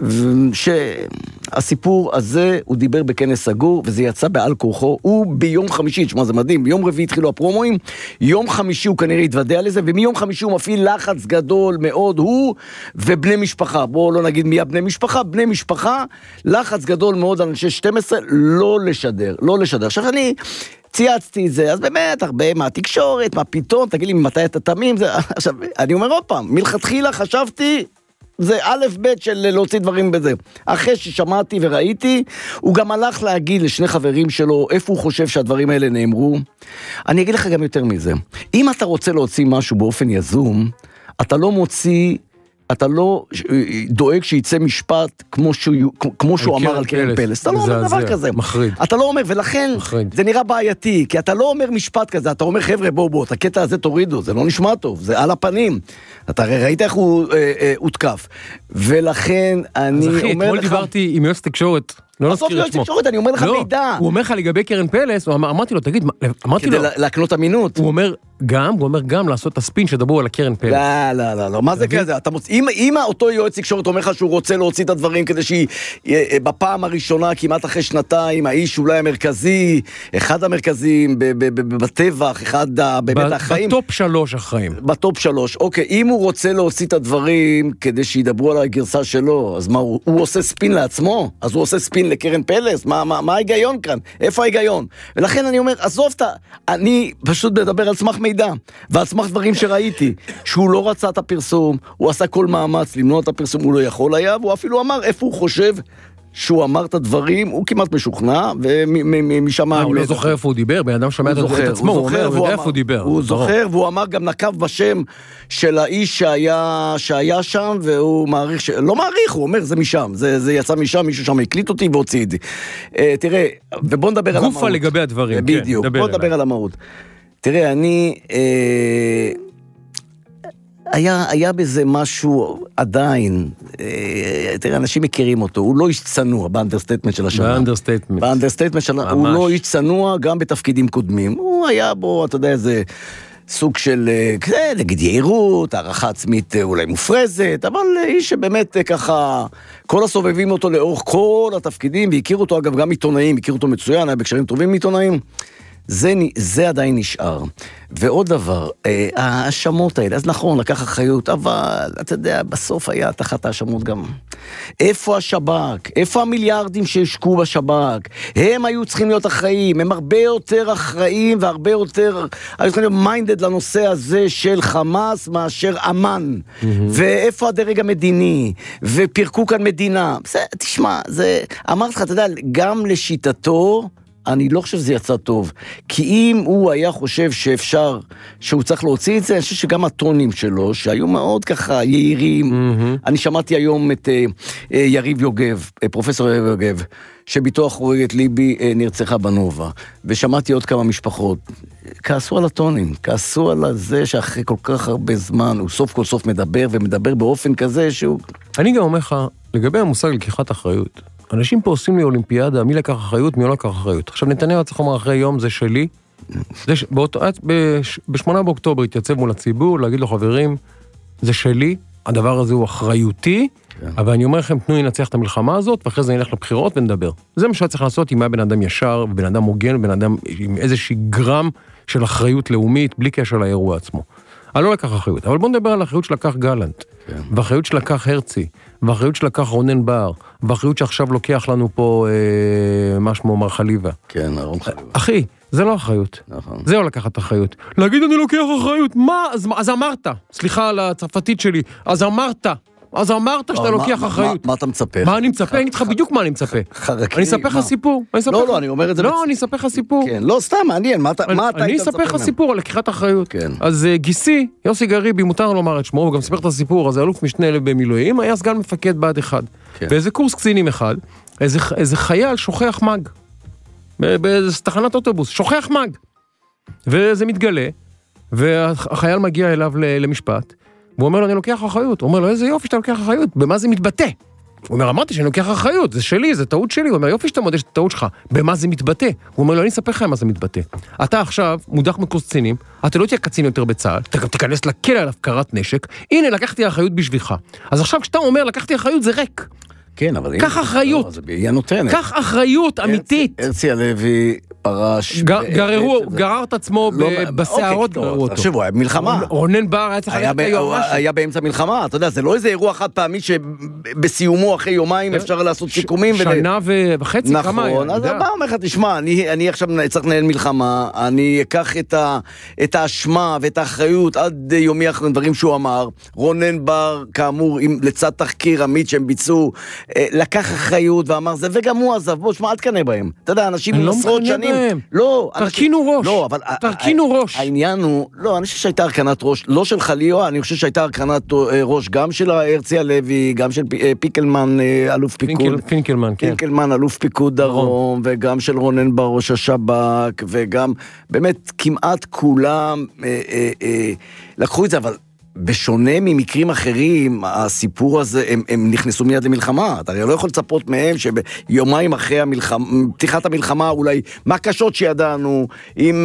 שהסיפור הזה הוא דיבר בכנס סגור, וזה יצא בעל כורחו, הוא ביום חמישי, תשמע זה מדהים, ביום רביעי התחילו הפרומואים, יום חמישי הוא כנראה התוודע לזה, ומיום חמישי הוא מפעיל לחץ גדול מאוד, הוא ובני משפחה, בואו לא נגיד מי הבני משפחה, בני משפחה, לחץ גדול מאוד על אנשי שתים עשרה, לא לשדר, לא לשדר. עכשיו אני צייצתי את זה, אז באמת הרבה מהתקשורת, מה פתאום, תגיד לי ממתי אתה תמים, זה, עכשיו אני אומר עוד פעם, מלכתחילה חשבתי, זה א' ב' של להוציא דברים בזה. אחרי ששמעתי וראיתי, הוא גם הלך להגיד לשני חברים שלו, איפה הוא חושב שהדברים האלה נאמרו. אני אגיד לך גם יותר מזה. אם אתה רוצה להוציא משהו באופן יזום, אתה לא מוציא, אתה לא דואג שיצא משפט כמו שהוא, כמו שהוא אמר על קרן פלס. אתה לא אומר דבר כזה. מחריד. אתה לא אומר, ולכן זה נראה בעייתי, כי אתה לא אומר משפט כזה, אתה אומר, חבר'ה, בואו, בואו, את הקטע הזה תורידו, זה לא נשמע טוב, זה על הפנים. אתה ראית איך הוא הותקף. ולכן אני אומר לך... אז אחי, אתמול דיברתי עם יועץ תקשורת, לא נזכיר את שמו. אני אומר לך מידע. הוא אומר לך לגבי קרן פלס, אמרתי לו, תגיד, אמרתי לו... כדי להקנות אמינות. הוא אומר גם, הוא אומר גם לעשות את הספין שדברו על הקרן פלס. לא, לא, לא, מה זה כזה? אם אותו יועץ תקשורת אומר לך שהוא רוצה להוציא את הדברים כדי שהיא בפעם הראשונה, כמעט אחרי שנתיים, האיש אולי המרכזי, אחד המרכזים בטבח, אחד באמת החיים. בטופ שלוש החיים. בטופ שלוש, אוקיי, אם הוא רוצה להוציא את הדברים כדי שידברו על הגרסה שלו, אז מה, הוא, הוא עושה ספין לעצמו? אז הוא עושה ספין לקרן פלס? מה, מה, מה ההיגיון כאן? איפה ההיגיון? ולכן אני אומר, עזוב אתה, אני פשוט מדבר על סמך מידע, ועל סמך דברים שראיתי, שהוא לא רצה את הפרסום, הוא עשה כל מאמץ למנוע את הפרסום, הוא לא יכול היה, והוא אפילו אמר איפה הוא חושב שהוא אמר את הדברים, הוא כמעט משוכנע, ומשם... הוא לא זוכר איפה הוא דיבר, בן אדם שמע את עצמו, הוא אומר, הוא יודע איפה הוא דיבר. הוא זוכר, והוא אמר גם נקב בשם של האיש שהיה שם, והוא מעריך, לא מעריך, הוא אומר, זה משם, זה יצא משם, מישהו שם הקליט אותי והוציא את זה. תראה, ובוא נדבר על המהות. גופה לגבי הדברים, בדיוק, בוא נדבר על המהות. תראה, אני... היה, היה בזה משהו עדיין, אה, תראה, אנשים מכירים אותו, הוא לא איש צנוע באנדרסטייטמנט של השנה. באנדרסטייטמנט. באנדרסטייטמנט של השנה, הוא לא איש צנוע גם בתפקידים קודמים. הוא היה בו, אתה יודע, איזה סוג של, נגיד יעירות, הערכה עצמית אולי מופרזת, אבל איש שבאמת ככה, כל הסובבים אותו לאורך כל התפקידים, והכירו אותו אגב גם עיתונאים, הכירו אותו מצוין, היה בקשרים טובים מעיתונאים. זה, זה עדיין נשאר. ועוד דבר, האשמות האלה, אז נכון, לקח אחריות, אבל אתה יודע, בסוף היה תחת האשמות גם. איפה השב"כ? איפה המיליארדים שהשקעו בשב"כ? הם היו צריכים להיות אחראים, הם הרבה יותר אחראים והרבה יותר, היו צריכים להיות מיינדד לנושא הזה של חמאס מאשר אמן. Mm-hmm. ואיפה הדרג המדיני? ופירקו כאן מדינה. זה, תשמע, זה, אמרתי לך, אתה יודע, גם לשיטתו, אני לא חושב שזה יצא טוב, כי אם הוא היה חושב שאפשר, שהוא צריך להוציא את זה, אני חושב שגם הטונים שלו, שהיו מאוד ככה יעירים, mm-hmm. אני שמעתי היום את uh, uh, יריב יוגב, uh, פרופסור יריב יוגב, שביתו החורגת ליבי uh, נרצחה בנובה, ושמעתי עוד כמה משפחות, כעסו על הטונים, כעסו על זה שאחרי כל כך הרבה זמן, הוא סוף כל סוף מדבר, ומדבר באופן כזה שהוא... אני גם אומר לך, לגבי המושג לקיחת אחריות, אנשים פה עושים לי אולימפיאדה, מי לקח אחריות, מי לא לקח אחריות. עכשיו נתניהו צריך לומר אחרי יום, זה שלי. זה ש... באותו... בשמונה באוקטובר התייצב מול הציבור, להגיד לו חברים, זה שלי, הדבר הזה הוא אחריותי, כן. אבל אני אומר לכם, תנו לי לנצח את המלחמה הזאת, ואחרי זה נלך לבחירות ונדבר. זה מה שצריך לעשות אם היה בן אדם ישר, ובן אדם מוגן, ובן אדם עם איזושהי גרם של אחריות לאומית, בלי קשר לאירוע עצמו. אני לא לקח אחריות, אבל בוא נדבר על האחריות שלקח גלנט, כן. והאחריות שלקח הרצי, והאחריות שלקח רונן בר, והאחריות שעכשיו לוקח לנו פה אה, מה שמו מר חליבה. כן, ארון חליבה. אחי, זה לא אחריות. נכון. זה לא לקחת אחריות. להגיד אני לוקח אחריות, מה? אז, אז אמרת, סליחה על הצרפתית שלי, אז אמרת, אז אמרת שאתה לוקח אחריות. מה אתה מצפה? מה אני מצפה? אני אגיד לך בדיוק מה אני מצפה. אני אספר לך סיפור. לא, לא, אני אומר את זה... לא, אני אספר לך סיפור. כן, לא, סתם, מעניין, מה אתה היית מצפה? אני אספר לך סיפור על לקיחת אחריות. אז גיסי, יוסי גריבי, מותר לומר את שמו, הוא גם סיפר את הסיפור, אז אלוף משנה במילואים, היה סגן מפקד בעד אחד. באיזה קורס קצינים אחד, איזה חייל שוכח מג. באיזה תחנת אוטובוס, שוכח מג. וזה מתגלה, והחייל מגיע אליו למשפט, והוא אומר לו, אני לוקח אחריות. הוא אומר לו, איזה יופי שאתה לוקח אחריות, במה זה מתבטא? הוא אומר, אמרתי שאני לוקח אחריות, זה שלי, זה טעות שלי. הוא אומר, יופי שאתה מודה שאת טעות שלך, במה זה מתבטא? הוא אומר לו, אני אספר לך מה זה מתבטא. אתה עכשיו מודח מקורס קצינים, אתה לא תהיה קצין יותר בצה"ל, אתה גם תיכנס לכלא על הפקרת נשק, הנה, לקחתי אחריות בשבילך. אז עכשיו כשאתה אומר, לקחתי אחריות, זה ריק. כן, אבל... קח אחריות. היא הנותנת. קח אחריות אמיתית. הרצי הלוי פרש... גררו, גרר את עצמו בסערות, גררו אותו. תחשבו, היה מלחמה. רונן בר היה צריך ללכת ליועמ"ש. היה באמצע מלחמה, אתה יודע, זה לא איזה אירוע חד פעמי שבסיומו אחרי יומיים אפשר לעשות סיכומים. שנה וחצי, כמה היה. נכון, אז מה אומר לך, תשמע, אני עכשיו צריך לנהל מלחמה, אני אקח את האשמה ואת האחריות עד יומי אחרי דברים שהוא אמר. רונן בר, כאמור, לצד תחקיר עמית שהם ביצעו, לקח אחריות ואמר זה, וגם הוא עזב, בוא, שמה, אל תקנה בהם. אתה יודע, אנשים עם עשרות שנים... לא, תרכינו ראש. לא, אבל... תרכינו ראש. העניין הוא... לא, אני חושב שהייתה הרכנת ראש, לא של חליו, אני חושב שהייתה הרכנת ראש גם של הרצי הלוי, גם של פיקלמן, אלוף פיקוד. פינקלמן, כן. פינקלמן, אלוף פיקוד דרום, וגם של רונן בר, ראש השב"כ, וגם, באמת, כמעט כולם לקחו את זה, אבל... בשונה ממקרים אחרים, הסיפור הזה, הם, הם נכנסו מיד למלחמה. אתה לא יכול לצפות מהם שביומיים אחרי המלחמה, פתיחת המלחמה, אולי מה קשות שידענו, עם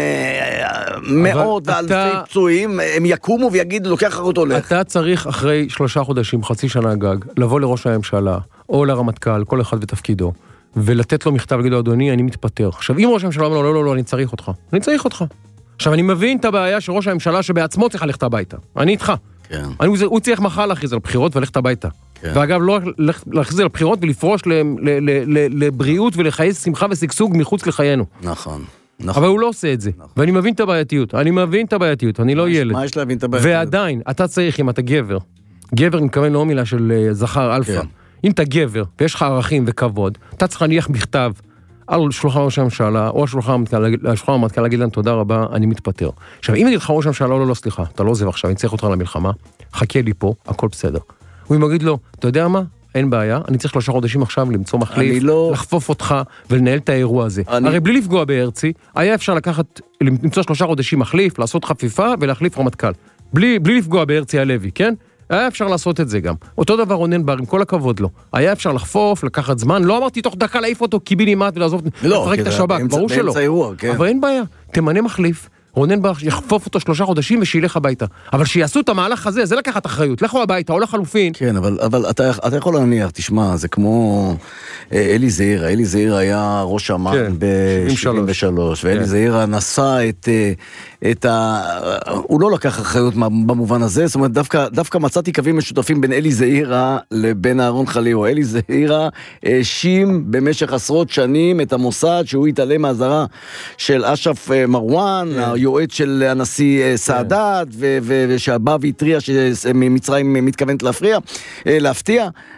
אה, מאות ואלפי אתה... פצועים, הם יקומו ויגידו, לוקח אחרות הולך. אתה צריך אחרי שלושה חודשים, חצי שנה גג, לבוא לראש הממשלה, או לרמטכ"ל, כל אחד ותפקידו, ולתת לו מכתב, להגיד לו, אדוני, אני מתפטר. עכשיו, אם ראש הממשלה אומר לו, לא, לא, לא, אני צריך אותך. אני צריך אותך. עכשיו, אני מבין את הבעיה של ראש הממשלה שבעצמו צריך ללכת הביתה. אני איתך. כן. אני, הוא צריך מחר להכריז על בחירות ולכת הביתה. כן. ואגב, לא להכריז על בחירות ולפרוש ל, ל, ל, ל, לבריאות ולחיי שמחה וסגסוג מחוץ לחיינו. נכון. נכון. אבל הוא לא עושה את זה. נכון. ואני מבין את הבעייתיות. אני מבין את הבעייתיות. אני לא ילד. מה יש להבין את הבעייתיות? ועדיין, אתה צריך, אם אתה גבר, גבר מתכוון לא מילה של זכר אלפא. כן. אם אתה גבר ויש לך ערכים וכבוד, אתה צריך להניח מכתב על שולחן ראש הממשלה, או השולחן המטכ"ל, להגיד להם תודה רבה, אני מתפטר. עכשיו, אם אני לך ראש הממשלה, לא, לא, לא, סליחה, אתה לא עוזב עכשיו, אני צריך אותך למלחמה, חכה לי פה, הכל בסדר. הוא יגיד לו, אתה יודע מה? אין בעיה, אני צריך שלושה חודשים עכשיו למצוא מחליף, לא... לחפוף אותך ולנהל את האירוע הזה. אני... הרי בלי לפגוע בהרצי, היה אפשר לקחת, למצוא שלושה חודשים מחליף, לעשות חפיפה ולהחליף רמטכ"ל. בלי, בלי לפגוע בהרצי הלוי, כן? היה אפשר לעשות את זה גם. אותו דבר רונן בר, עם כל הכבוד לו. היה אפשר לחפוף, לקחת זמן, לא אמרתי תוך דקה להעיף אותו קיבינימט ולעזוב, לפרק את השב"כ, ברור שלא. אבל אין בעיה, תמנה מחליף, רונן בר יחפוף אותו שלושה חודשים ושילך הביתה. אבל שיעשו את המהלך הזה, זה לקחת אחריות, לכו הביתה, או לחלופין. כן, אבל, אבל אתה, אתה יכול להניח, תשמע, זה כמו אלי זעירה, אלי זעירה היה ראש אמ"ן כן, ב-שבעים ושלוש, ואלי כן. זעירה נשא את, את ה... הוא לא לקח אחריות במובן הזה, זאת אומרת, דווקא, דווקא מצאתי קווים משותפים בין אלי זעירה לבין אהרון חליו. אלי זעירה האשים במשך עשרות שנים את המוסד שהוא התעלם מהזרה של אשרף מרואן, כן. היועץ של הנשיא סאדאת, ושבא והטריע שמצרים מתכוונת להפריע, להפתיע,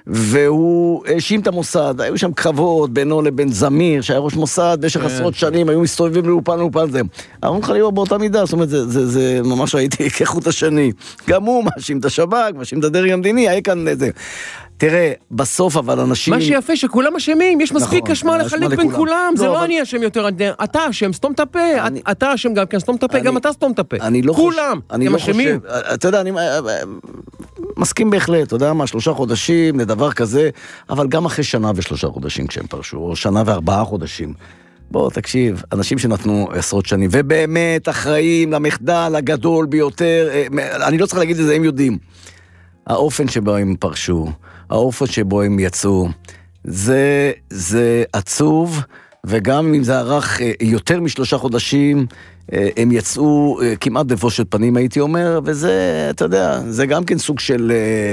והוא האשים את המוסד, היו שם קרבות בינו לבין זמיר, שהיה ראש מוסד, במשך עשרות שנים, היו מסתובבים לאופן לאופן זה. אהרון חליבה באותה מידה, זאת אומרת, זה, זה, זה ממש ראיתי כחוט השני. גם הוא מאשים את השב"כ, מאשים את הדרג המדיני, היה כאן איזה... תראה, בסוף אבל אנשים... מה שיפה שכולם אשמים, יש מספיק אשמה לחלק בין כולם, זה לא אני אשם יותר, אתה אשם, סתום את הפה, אתה אשם גם כן, סתום את הפה, גם אתה סתום את הפה. כולם, הם אשמים. אתה יודע, אני מסכים בהחלט, אתה יודע מה, שלושה חודשים לדבר כזה, אבל גם אחרי שנה ושלושה חודשים כשהם פרשו, או שנה וארבעה חודשים. בוא, תקשיב, אנשים שנתנו עשרות שנים, ובאמת אחראים למחדל הגדול ביותר, אני לא צריך להגיד את זה, הם יודעים. האופן שבו הם פרשו, האופן שבו הם יצאו, זה, זה עצוב, וגם אם זה ערך יותר משלושה חודשים, הם יצאו כמעט בבושת פנים, הייתי אומר, וזה, אתה יודע, זה גם כן סוג של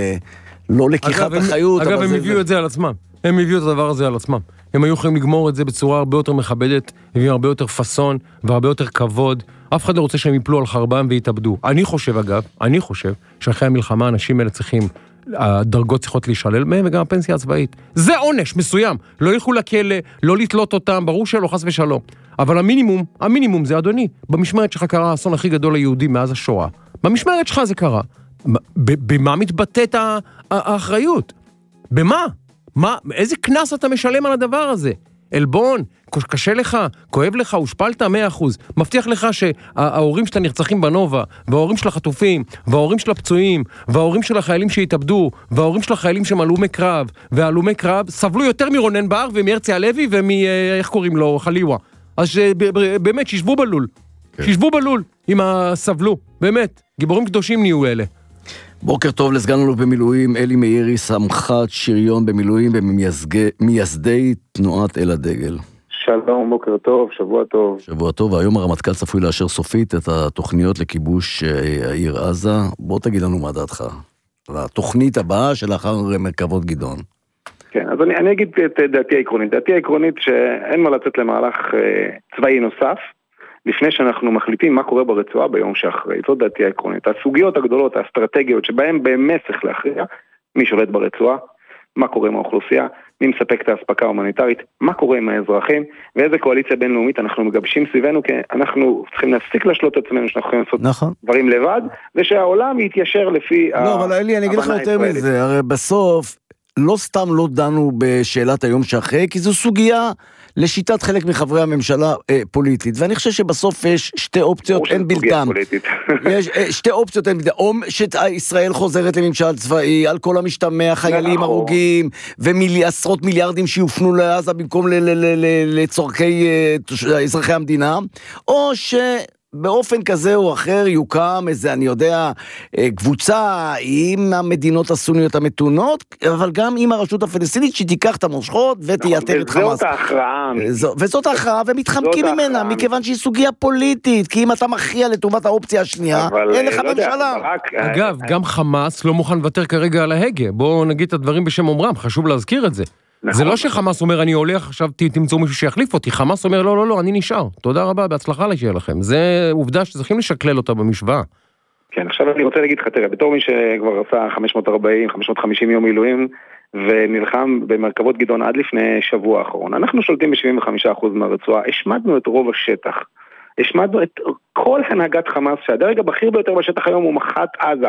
לא לקיחת אחריות. אגב, הם הביאו את זה על עצמם. הם הביאו את הדבר הזה על עצמם. הם היו יכולים לגמור את זה בצורה הרבה יותר מכבדת, עם הרבה יותר פסון והרבה יותר כבוד. אף אחד לא רוצה שהם יפלו על חרבם ויתאבדו. אני חושב, אגב, אני חושב שאחרי המלחמה האנשים האלה צריכים, הדרגות צריכות להישלל מהם, וגם הפנסיה הצבאית. זה עונש מסוים. לא ילכו לכלא, לא לתלות אותם, ברור שלא, חס ושלום. אבל המינימום, המינימום זה, אדוני, במשמרת שלך קרה האסון הכי גדול ליהודים מאז השואה. במשמרת שלך זה קרה. במה מתבטאת האחריות? במה? מה, איזה כנס אתה משלם על הדבר הזה? אלבון, קשה לך, כואב לך, הושפלת מאה אחוז. מבטיח לך שההורים של הנרצחים בנובה, וההורים של החטופים, וההורים של הפצועים, וההורים של החיילים שהתאבדו, וההורים של החיילים שמלומי קרב, והלומי קרב, סבלו יותר מרונן בר ומהרצי הלוי ומ... איך קוראים לו? חליווה. אז באמת, שישבו בלול. שישבו בלול עם הסבלו. באמת, גיבורים קדושים נהיו אלה. בוקר טוב לסגן אלוף במילואים אלי מאירי, סמח"ט שריון במילואים וממייסדי תנועת אל הדגל. שלום, בוקר טוב, שבוע טוב. שבוע טוב, והיום הרמטכ"ל צפוי לאשר סופית את התוכניות לכיבוש העיר עזה. בוא תגיד לנו מה דעתך. התוכנית הבאה שלאחר מרכבות גדעון. כן, אז אני, אני אגיד את דעתי העקרונית. דעתי העקרונית שאין מה לצאת למהלך אה, צבאי נוסף, לפני שאנחנו מחליטים מה קורה ברצועה ביום שאחרי. זאת דעתי העקרונית. הסוגיות הגדולות, האסטרטגיות, שבהן באמת צריך להכריע, מי שולט ברצועה, מה קורה עם האוכלוסייה, מי מספק את ההספקה ההומניטרית, מה קורה עם האזרחים, ואיזה קואליציה בינלאומית אנחנו מגבשים סביבנו, כי אנחנו צריכים להפסיק לשלוט את עצמנו, שאנחנו יכולים לעשות נכון. דברים לבד, ושהעולם יתיישר לפי... לא, אבל אלי, אני אגיד לך יותר מזה, הרי בסוף, לא סתם לא דנו בשאלת היום שאחרי, כי זו סוגיה לשיטת חלק מחברי הממשלה אה, פוליטית, ואני חושב שבסוף יש שתי אופציות, אין בלתם. יש אה, שתי אופציות, אין בלתם. או שישראל חוזרת לממשל צבאי, על כל המשתמע, חיילים הרוגים, ועשרות מיליארדים שיופנו לעזה במקום לצורכי אה, אזרחי המדינה, או ש... באופן כזה או אחר יוקם איזה, אני יודע, קבוצה עם המדינות הסוניות המתונות, אבל גם עם הרשות הפלסטינית שתיקח את המושכות ותייתר את חמאס. וזאת ההכרעה. וזאת ההכרעה, ומתחמקים ממנה, מכיוון שהיא סוגיה פוליטית, כי אם אתה מכריע לטובת האופציה השנייה, אין לך ממשלה. אגב, גם חמאס לא מוכן לוותר כרגע על ההגה. בואו נגיד את הדברים בשם אומרם, חשוב להזכיר את זה. זה לא שחמאס אומר, אני הולך, עכשיו תמצאו מישהו שיחליף אותי. חמאס אומר, לא, לא, לא, אני נשאר. תודה רבה, בהצלחה לשיהיה לכם. זה עובדה שצריכים לשקלל אותה במשוואה. כן, עכשיו אני רוצה להגיד לך, תראה, בתור מי שכבר עשה חמש מאות וארבעים חמש מאות וחמישים יום מילואים, ונלחם במרכבות גדעון עד לפני שבוע האחרון, אנחנו שולטים ב-שבעים וחמישה אחוז מהרצועה, השמדנו את רוב השטח. השמדנו את כל הנהגת חמאס, שהדרג הבכיר ביותר בשטח היום הוא מח"ט עזה.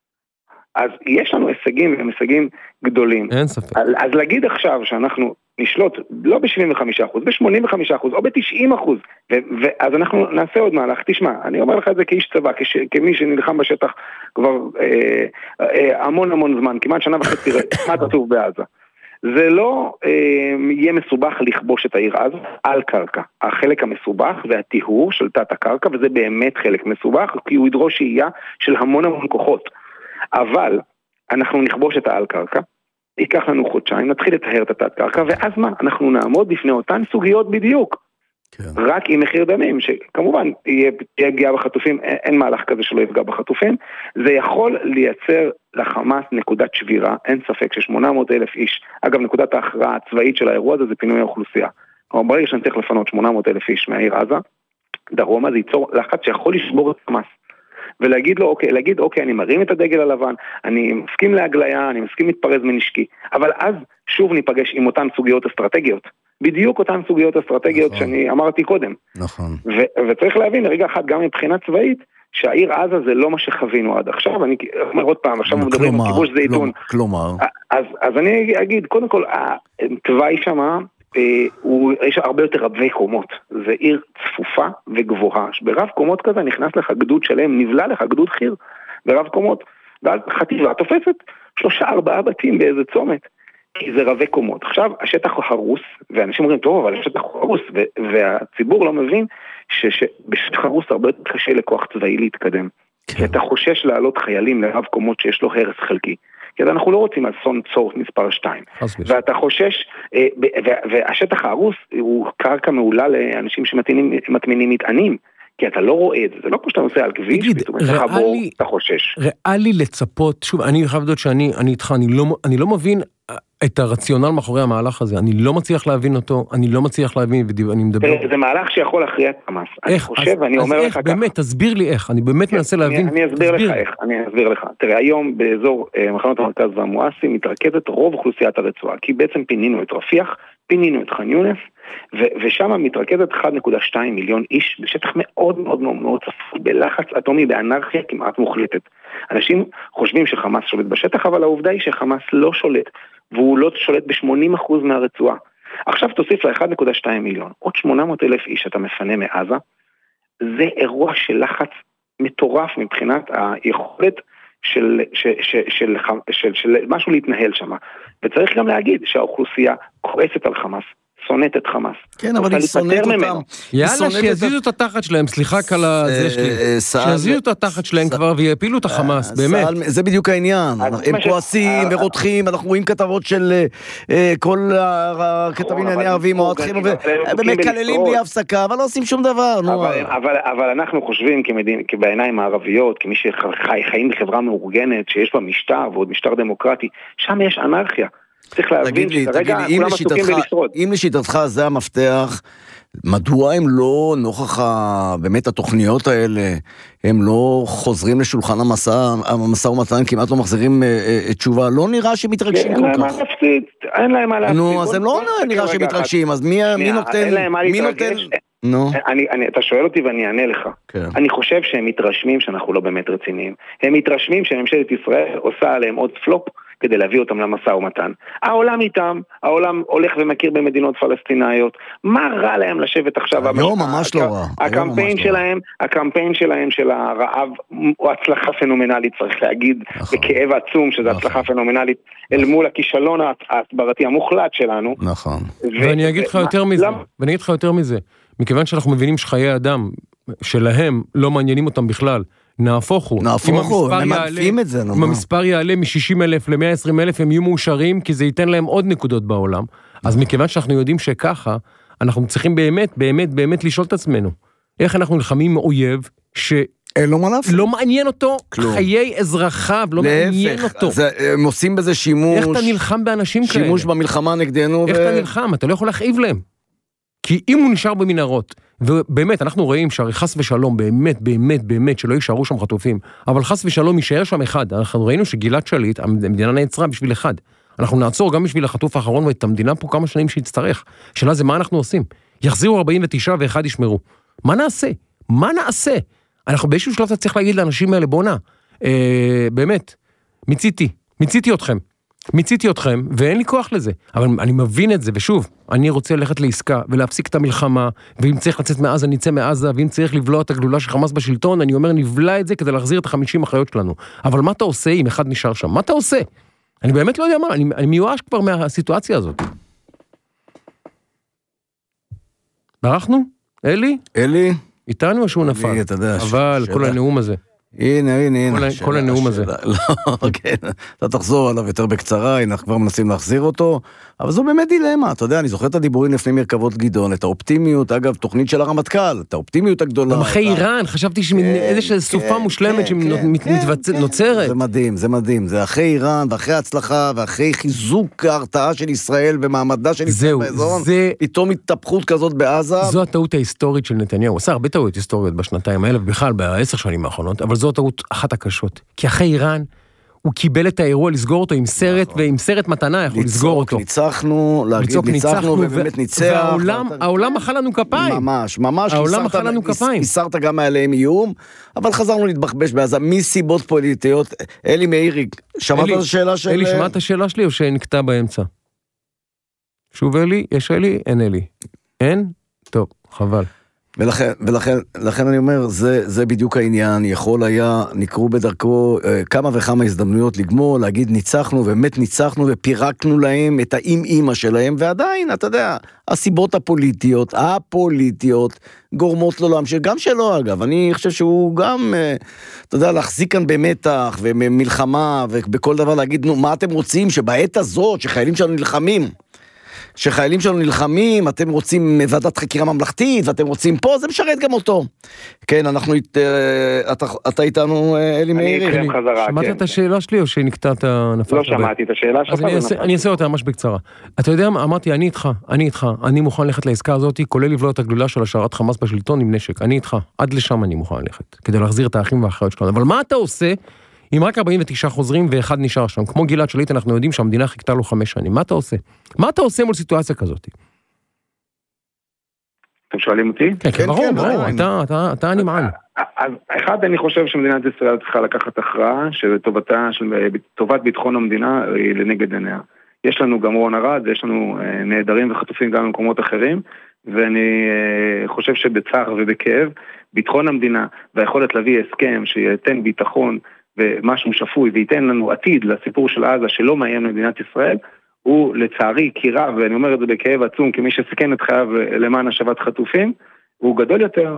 אז יש לנו הישגים והם הישגים גדולים. אין ספק. אז, אז להגיד עכשיו שאנחנו נשלוט לא ב-שבעים וחמישה אחוז, ב-שמונים וחמישה אחוז או ב-תשעים אחוז, ואז אנחנו נעשה עוד מהלך. תשמע, אני אומר לך את זה כאיש צבא, כש, כמי שנלחם בשטח כבר אה, אה, המון המון זמן, כמעט שנה וחצי, כמעט עצוב בעזה. זה לא אה, יהיה מסובך לכבוש את העיר עזה על קרקע. החלק המסובך זה הטיהור של תת הקרקע, וזה באמת חלק מסובך, כי הוא ידרוש שהייה של המון המון כוחות. אבל אנחנו נכבוש את העל קרקע, ייקח לנו חודשיים, נתחיל לטהר את התת קרקע, ואז מה? אנחנו נעמוד בפני אותן סוגיות בדיוק. כן. רק עם מחיר דמים, שכמובן יהיה, יהיה פגיעה בחטופים, אין, אין מהלך כזה שלא יפגע בחטופים, זה יכול לייצר לחמאס נקודת שבירה, אין ספק ש-שמונה מאות אלף איש, אגב נקודת ההכרעה הצבאית של האירוע הזה זה פינוי האוכלוסייה. כלומר ברגע שאני צריך לפנות שמונה מאות אלף איש מהעיר עזה, דרומה זה ייצור לחץ שיכול לשבור את חמאס. ולהגיד לו, אוקיי, להגיד, אוקיי, אני מרים את הדגל הלבן, אני מסכים להגליה, אני מסכים להתפרז מנשקי, אבל אז שוב ניפגש עם אותן סוגיות אסטרטגיות, בדיוק אותן סוגיות אסטרטגיות נכון. שאני אמרתי קודם. נכון. ו- וצריך להבין, רגע אחד, גם מבחינה צבאית, שהעיר עזה זה לא מה שחווינו עד עכשיו, אני אומר עוד פעם, עכשיו מדברים על כיבוש זיתון. כלומר. אז, אז אני אגיד, קודם כל, התוואי שמה, הוא, יש הרבה יותר רבי קומות, זה עיר צפופה וגבוהה, ברב קומות כזה נכנס לך גדוד שלם, נבלה לך גדוד חיר ברב קומות, ואז חטיבה תופסת שלושה ארבעה בתים באיזה צומת, כי זה רבי קומות. עכשיו השטח הרוס, ואנשים אומרים, טוב, אבל השטח הרוס, והציבור לא מבין שבשטח הרוס הרבה יותר קשה לכוח צבאי להתקדם, כי אתה חושש לעלות חיילים לרב קומות שיש לו הרס חלקי, כי אנחנו לא רוצים אסון צורך מספר שתיים, ואתה חושש, והשטח הרוס הוא קרקע מעולה לאנשים שמטמינים מטענים, כי אתה לא רואה את זה, זה לא כמו שאתה נוסע על כביש, אתה חושש. ריאלי לצפות, שוב, אני חייב לדעת שאני איתך, אני לא מבין את הרציונל מאחורי המהלך הזה, אני לא מצליח להבין אותו, אני לא מצליח להבין, ואני מדבר... זה מהלך שיכול להכריע את חמאס. אני חושב, אני אומר לך ככה. באמת, תסביר לי איך, אני באמת מנסה להבין. אני אסביר לך איך, אני אסביר לך. תראה, היום באזור מחנות המרכז והמואסי מתרכזת רוב אוכלוסיית הרצועה, כי בעצם פינינו את רפיח, פינינו את ח'אן יונס, ושם מתרכזת אחד נקודה שתיים מיליון איש, בשטח מאוד מאוד מאוד צפוי, בלחץ אטומי, באנרכיה כמעט מוחלטת. אנשים חושבים שחמאס שולט בשטח, אבל העובדה היא שחמאס לא שולט, והוא לא שולט ב-שמונים אחוז מהרצועה. עכשיו תוסיף ל-אחד נקודה שתיים מיליון, עוד שמונה מאות אלף איש אתה מפנה מעזה, זה אירוע של לחץ מטורף מבחינת היכולת של, של, של, של, של, של משהו להתנהל שם. וצריך גם להגיד שהאוכלוסייה כועסת על חמאס, שונאת את חמאס. כן, אבל היא שונאת אותם. יאללה, שיזיזו את התחת שלהם, סליחה קלה זה שלי. שיזיזו את התחת שלהם כבר ויפילו את החמאס, באמת. זה בדיוק העניין. הם כועסים ורותחים, אנחנו רואים כתבות של כל הכתבים הערבים, ומקללים בלי הפסקה, אבל לא עושים שום דבר. אבל אנחנו חושבים בעיניים הערביות, כמי שחיים בחברה מאורגנת, שיש בה משטר ועוד משטר דמוקרטי, שם יש אנרכיה. צריך להבין שכרגע כולם עסוקים בלשרוד. אם לשיטתך זה המפתח, מדוע הם לא, נוכח באמת התוכניות האלה, הם לא חוזרים לשולחן המשא ומתן, כמעט לא מחזירים תשובה, לא נראה שמתרגשים כל כך. אין להם מה להפסיד, אין להם מה להפסיד. נו, אז הם לא נראה שמתרגשים, אז מי נותן? מי נותן? נו. אתה שואל אותי ואני אענה לך. אני חושב שהם מתרשמים שאנחנו לא באמת רציניים. הם מתרשמים שממשלת ישראל עושה עליהם עוד פלופ, כדי להביא אותם למשא ומתן. העולם איתם, העולם הולך ומכיר במדינות פלסטינאיות. מה רע להם לשבת עכשיו? היום ממש לא רע. הקמפיין שלהם, הקמפיין שלהם של הרעב, הוא הצלחה פנומנלית, צריך להגיד, בכאב עצום, שזה הצלחה פנומנלית, אל מול הכישלון ההסברתי המוחלט שלנו. נכון. ואני אגיד לך יותר מזה, ואני אגיד לך יותר מזה, מכיוון שאנחנו מבינים שחיי אדם שלהם לא מעניינים אותם בכלל, נהפוך הוא. נהפוך הוא, הם מעטפים את זה. אם המספר יעלה מ-שישים אלף ל-מאה ועשרים אלף, הם יהיו מאושרים, כי זה ייתן להם עוד נקודות בעולם. אז מכיוון שאנחנו יודעים שככה, אנחנו צריכים באמת, באמת, באמת לשאול את עצמנו. איך אנחנו נלחמים מאויב, שלא מעניין אותו, חיי אזרחיו, לא מעניין אותו. הם עושים בזה שימוש. איך אתה נלחם באנשים כאלה? שימוש במלחמה נגדנו. איך אתה נלחם? אתה לא יכול להכאיב להם. כי אם הוא נשאר במנהרות, ובאמת, אנחנו רואים שהרי חס ושלום, באמת, באמת, באמת, שלא יישארו שם חטופים, אבל חס ושלום יישאר שם אחד. אנחנו ראינו שגלעד שליט, המדינה נעצרה בשביל אחד. אנחנו נעצור גם בשביל החטוף האחרון, ואת המדינה פה כמה שנים שיצטרך. השאלה זה מה אנחנו עושים? יחזירו ארבעים ותשע ואחד ישמרו. מה נעשה? מה נעשה? אנחנו באיזשהו שלב צריך להגיד לאנשים האלה, בוא נע, אה, באמת, מיציתי, מיציתי אתכם. מיציתי אתכם, ואין לי כוח לזה. אבל אני מבין את זה, ושוב, אני רוצה ללכת לעסקה, ולהפסיק את המלחמה, ואם צריך לצאת מעזה, נצא מעזה, ואם צריך לבלוע את הגלולה של חמאס בשלטון, אני אומר, נבלע את זה כדי להחזיר את החמישים אחיות שלנו. אבל מה אתה עושה אם אחד נשאר שם? מה אתה עושה? אני באמת לא יודע מה, אני, אני מיואש כבר מהסיטואציה הזאת. ברחנו? אלי? אלי? איתנו או שהוא נפל? אתה יודע, אבל כל הנאום הזה. הנה, הנה, הנה. כל הנאום הזה. לא, כן, אתה תחזור עליו יותר בקצרה, אנחנו כבר מנסים להחזיר אותו, אבל זו באמת דילמה, אתה יודע, אני זוכר את הדיבורים לפני מרכבות גדעון, את האופטימיות, אגב, תוכנית של הרמטכ"ל, את האופטימיות הגדולה. אחרי איראן, חשבתי שאיזושהי סופה מושלמת שנוצרת. זה מדהים, זה מדהים, זה אחרי איראן, ואחרי ההצלחה, ואחרי חיזוק ההרתעה של ישראל, ומעמדה של ישראל באזור, פתאום התהפכות כזאת בעזה. זו הטעות ההיסטורית של נתניהו, עשה הרבה טעויות היסטוריות בשנתיים האלה, ובכלל בעשר שנים האחרונות, אבל וזאת טעות אחת הקשות. כי אחרי איראן, הוא קיבל את האירוע לסגור אותו עם סרט, ועם סרט מתנה יכול לסגור אותו. ניצחנו, להגיד ניצחנו, ובאמת ניצח. והעולם מחא לנו כפיים. ממש, ממש. העולם מחא לנו כפיים. הסרת גם מעליהם איום, אבל חזרנו להתבחבש בעזה, מסיבות פוליטיות. אלי מאירי, שמעת את השאלה של... אלי, שמעת את השאלה שלי או שנקטע באמצע? שוב אלי, יש אלי, אין אלי. אין? טוב, חבל. ולכן, ולכן, לכן אני אומר, זה, זה בדיוק העניין, יכול היה, נקראו בדרכו כמה וכמה הזדמנויות לגמור, להגיד ניצחנו, באמת ניצחנו ופירקנו להם את האם-אימא שלהם, ועדיין, אתה יודע, הסיבות הפוליטיות, הפוליטיות, גורמות לו להמשיך, גם שלו אגב, אני חושב שהוא גם, אתה יודע, להחזיק כאן במתח ומלחמה, ובכל דבר להגיד, נו, מה אתם רוצים שבעת הזאת, שחיילים שלנו נלחמים, שחיילים שלנו נלחמים, אתם רוצים ועדת חקירה ממלכתית, ואתם רוצים פה, זה משרת גם אותו. כן, אנחנו, אתה, אתה איתנו, אלי מאירי. אני איתכם חזרה, שמעת כן. את השאלה שלי, או שנקטעת נפלת? לא שמעתי את השאלה שלך. אז אני אעשה, אני אעשה אותה ממש בקצרה. אתה יודע מה, אמרתי, אני איתך, אני איתך, אני מוכן ללכת לעסקה הזאת, כולל לבלוע את הגלולה של השארת חמאס בשלטון עם נשק. אני איתך, עד לשם אני מוכן ללכת, כדי להחזיר את האחים והאחיות שלנו. אבל מה אתה עושה אם רק ארבעים ותשעה חוזרים ואחד נשאר שם? כמו גלעד שליט, אנחנו יודעים שהמדינה חיכתה לו חמש שנים. מה אתה עושה? מה אתה עושה מול סיטואציה כזאת? אתם שואלים אותי? כן, כן, ברור, ברור, אתה הנמען. אז אחד, אני חושב שמדינת ישראל צריכה לקחת הכרעה, שטובת ביטחון המדינה היא לנגד עיניה. יש לנו גם רון ארד, יש לנו נהדרים וחטופים גם במקומות אחרים, ואני חושב שבצער ובכאב, ביטחון המדינה והיכולת להביא הסכם שייתן ביטחון ומשהו שפוי וייתן לנו עתיד לסיפור של עזה שלא מאיים למדינת ישראל, הוא לצערי קירה, ואני אומר את זה בכאב עצום, כמי שסכן את חייו למען השבת חטופים, הוא גדול יותר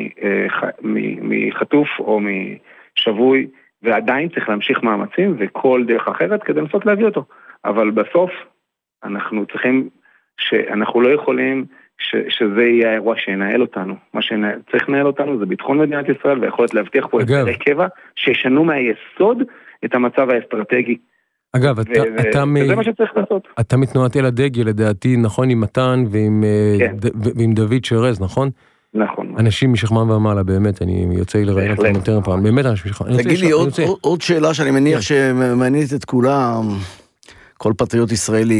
מחטוף או משבוי, ועדיין צריך להמשיך מאמצים וכל דרך אחרת כדי לנסות להביא אותו. אבל בסוף אנחנו צריכים, שאנחנו לא יכולים ש, שזה יהיה האירוע שינהל אותנו. מה שצריך לנהל אותנו זה ביטחון מדינת ישראל, ויכולת להבטיח פה את קבע, שישנו מהיסוד את המצב האסטרטגי. אגב, אתה, ו- אתה, וזה מ... מה שצריך לעשות. אתה מתנועת אל הדגל, לדעתי, נכון, עם מתן ועם, כן. ד... ועם דוד שרז, נכון? נכון. אנשים משכמם ומעלה, באמת, אני יוצא לראיין אותם יותר פעם, באמת אנשים משכמם. תגיד לי, עוד, עוד, עוד שאלה שאני מניח שמעניינת את כולם, כל פטריוט ישראלי,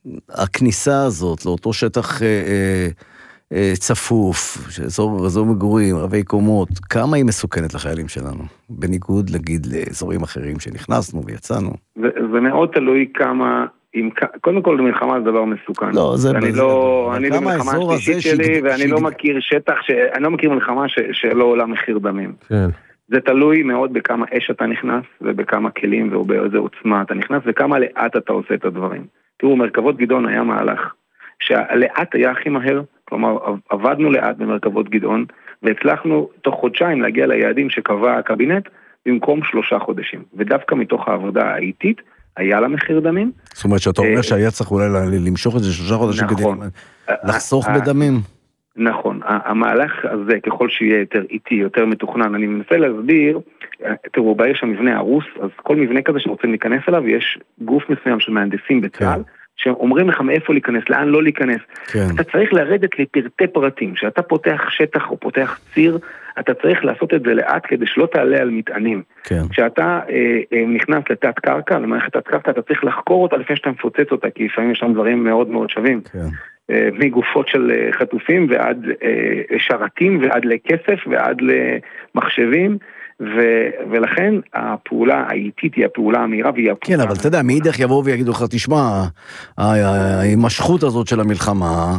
הכניסה הזאת לאותו שטח אה, אה, אה, צפוף, אזור, אזור מגורים, רבי קומות, כמה היא מסוכנת לחיילים שלנו? בניגוד, נגיד, לאזורים אחרים שנכנסנו ויצאנו. זה, זה מאוד תלוי כמה, עם, קודם כל מלחמה זה דבר מסוכן. לא, זה... אני זה לא, זה אני במלחמה השלישית שלי, שיג... ואני שיג... לא מכיר שטח, ש... אני לא מכיר מלחמה ש... שלא עולה מחיר דמים. כן. זה תלוי מאוד בכמה אש אתה נכנס, ובכמה כלים ובאיזה עוצמה אתה נכנס, וכמה לאט אתה עושה את הדברים. תראו, מרכבות גדעון היה מהלך, שהלאט היה הכי מהר, כלומר, עבדנו לאט במרכבות גדעון, והצלחנו תוך חודשיים להגיע ליעדים שקבע הקבינט, במקום שלושה חודשים. ודווקא מתוך העבודה האיטית, היה לה מחיר דמים. זאת אומרת, שאתה אומר שהיה צריך אולי למשוך את זה שלושה חודשים כדי לחסוך בדמים. נכון, המהלך הזה, ככל שיהיה יותר איטי, יותר מתוכנן, אני מנסה להסביר, תראו, בעיר שהמבנה הרוס, אז כל מבנה כזה שרוצים להיכנס אליו, יש גוף מסוים של מהנדסים בצה"ל, שאומרים לך מאיפה להיכנס, לאן לא להיכנס. כן. אתה צריך לרדת לפרטי פרטים, שאתה פותח שטח או פותח ציר, אתה צריך לעשות את זה לאט כדי שלא תעלה על מטענים. כן. כשאתה אה, אה, נכנס לתת קרקע, למערכת תת קרקע, אתה צריך לחקור אותה לפני שאתה מפוצץ אותה, כי לפעמים יש שם דברים מאוד מאוד שווים. כן. אה, מגופות של אה, חטופים ועד אה, שרתים ועד לכסף ועד למחשבים, ו- ולכן הפעולה האיטית היא הפעולה המהירה והיא הפעולה... כן, אבל אתה יודע, מאידך יבואו ויגידו לך, תשמע, ההימשכות הזאת של המלחמה,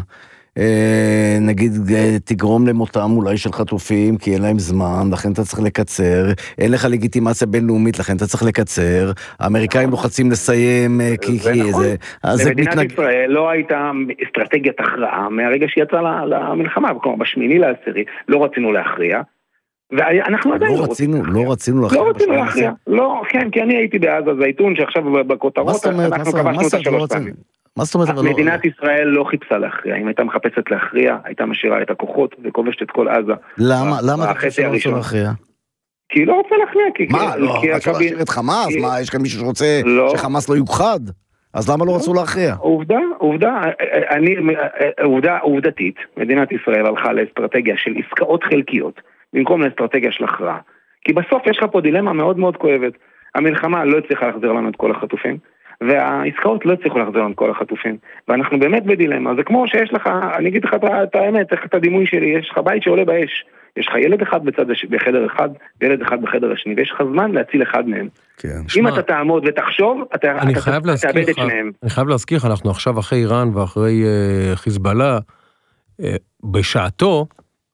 נגיד תגרום למותם אולי של חטופים, כי אין להם זמן, לכן אתה צריך לקצר, אין לך לגיטימציה בינלאומית, לכן אתה צריך לקצר, האמריקאים לוחצים לסיים, כי זה... למדינת ישראל לא הייתה אסטרטגיית הכרעה מהרגע שיצאה למלחמה, כלומר בשמיני לעשירי לא רצינו להכריע, ואנחנו עדיין לא רצינו, לא רצינו להכריע. לא רצינו להכריע, לא, כן, כי אני הייתי בעזה זיתון, שעכשיו בכותרות, אנחנו כבשנו את השלוש פעמים. מה זאת אומרת? מדינת ישראל לא חיפשה להכריע, אם הייתה מחפשת להכריע, הייתה משאירה את הכוחות וכובשת את כל עזה. למה? למה אתה חושב שלא רוצה להכריע? כי היא לא רוצה להכריע. מה? לא, רצו להשאיר את חמאס? מה, יש כאן מישהו שרוצה שחמאס לא יוכחד? אז למה לא רצו להכריע? עובדה, עובדה, אני, עובדה, עובדתית, מדינת ישראל הלכה לאסטרטגיה של עסקאות חלקיות, במקום לאסטרטגיה של הכרעה. כי בסוף יש לך פה דילמה מאוד מאוד כואבת. המלחמה לא הצליחה להחזיר לנו את כל החטופים, והעסקאות לא הצליחו להחזיר לנו את כל החטופים. ואנחנו באמת בדילמה. זה כמו שיש לך, אני אגיד לך את האמת, איך את הדימוי שלי, יש לך בית שעולה באש. יש לך ילד אחד בצד הש... בחדר אחד, וילד אחד בחדר השני, ויש לך זמן להציל אחד מהם. כן. אם שמה, אתה תעמוד ותחשוב, אתה, אתה תאבד את שניהם. אני חייב להזכיר, אנחנו עכשיו אחרי איראן ואחרי uh, חיזבאללה, uh, בשעתו,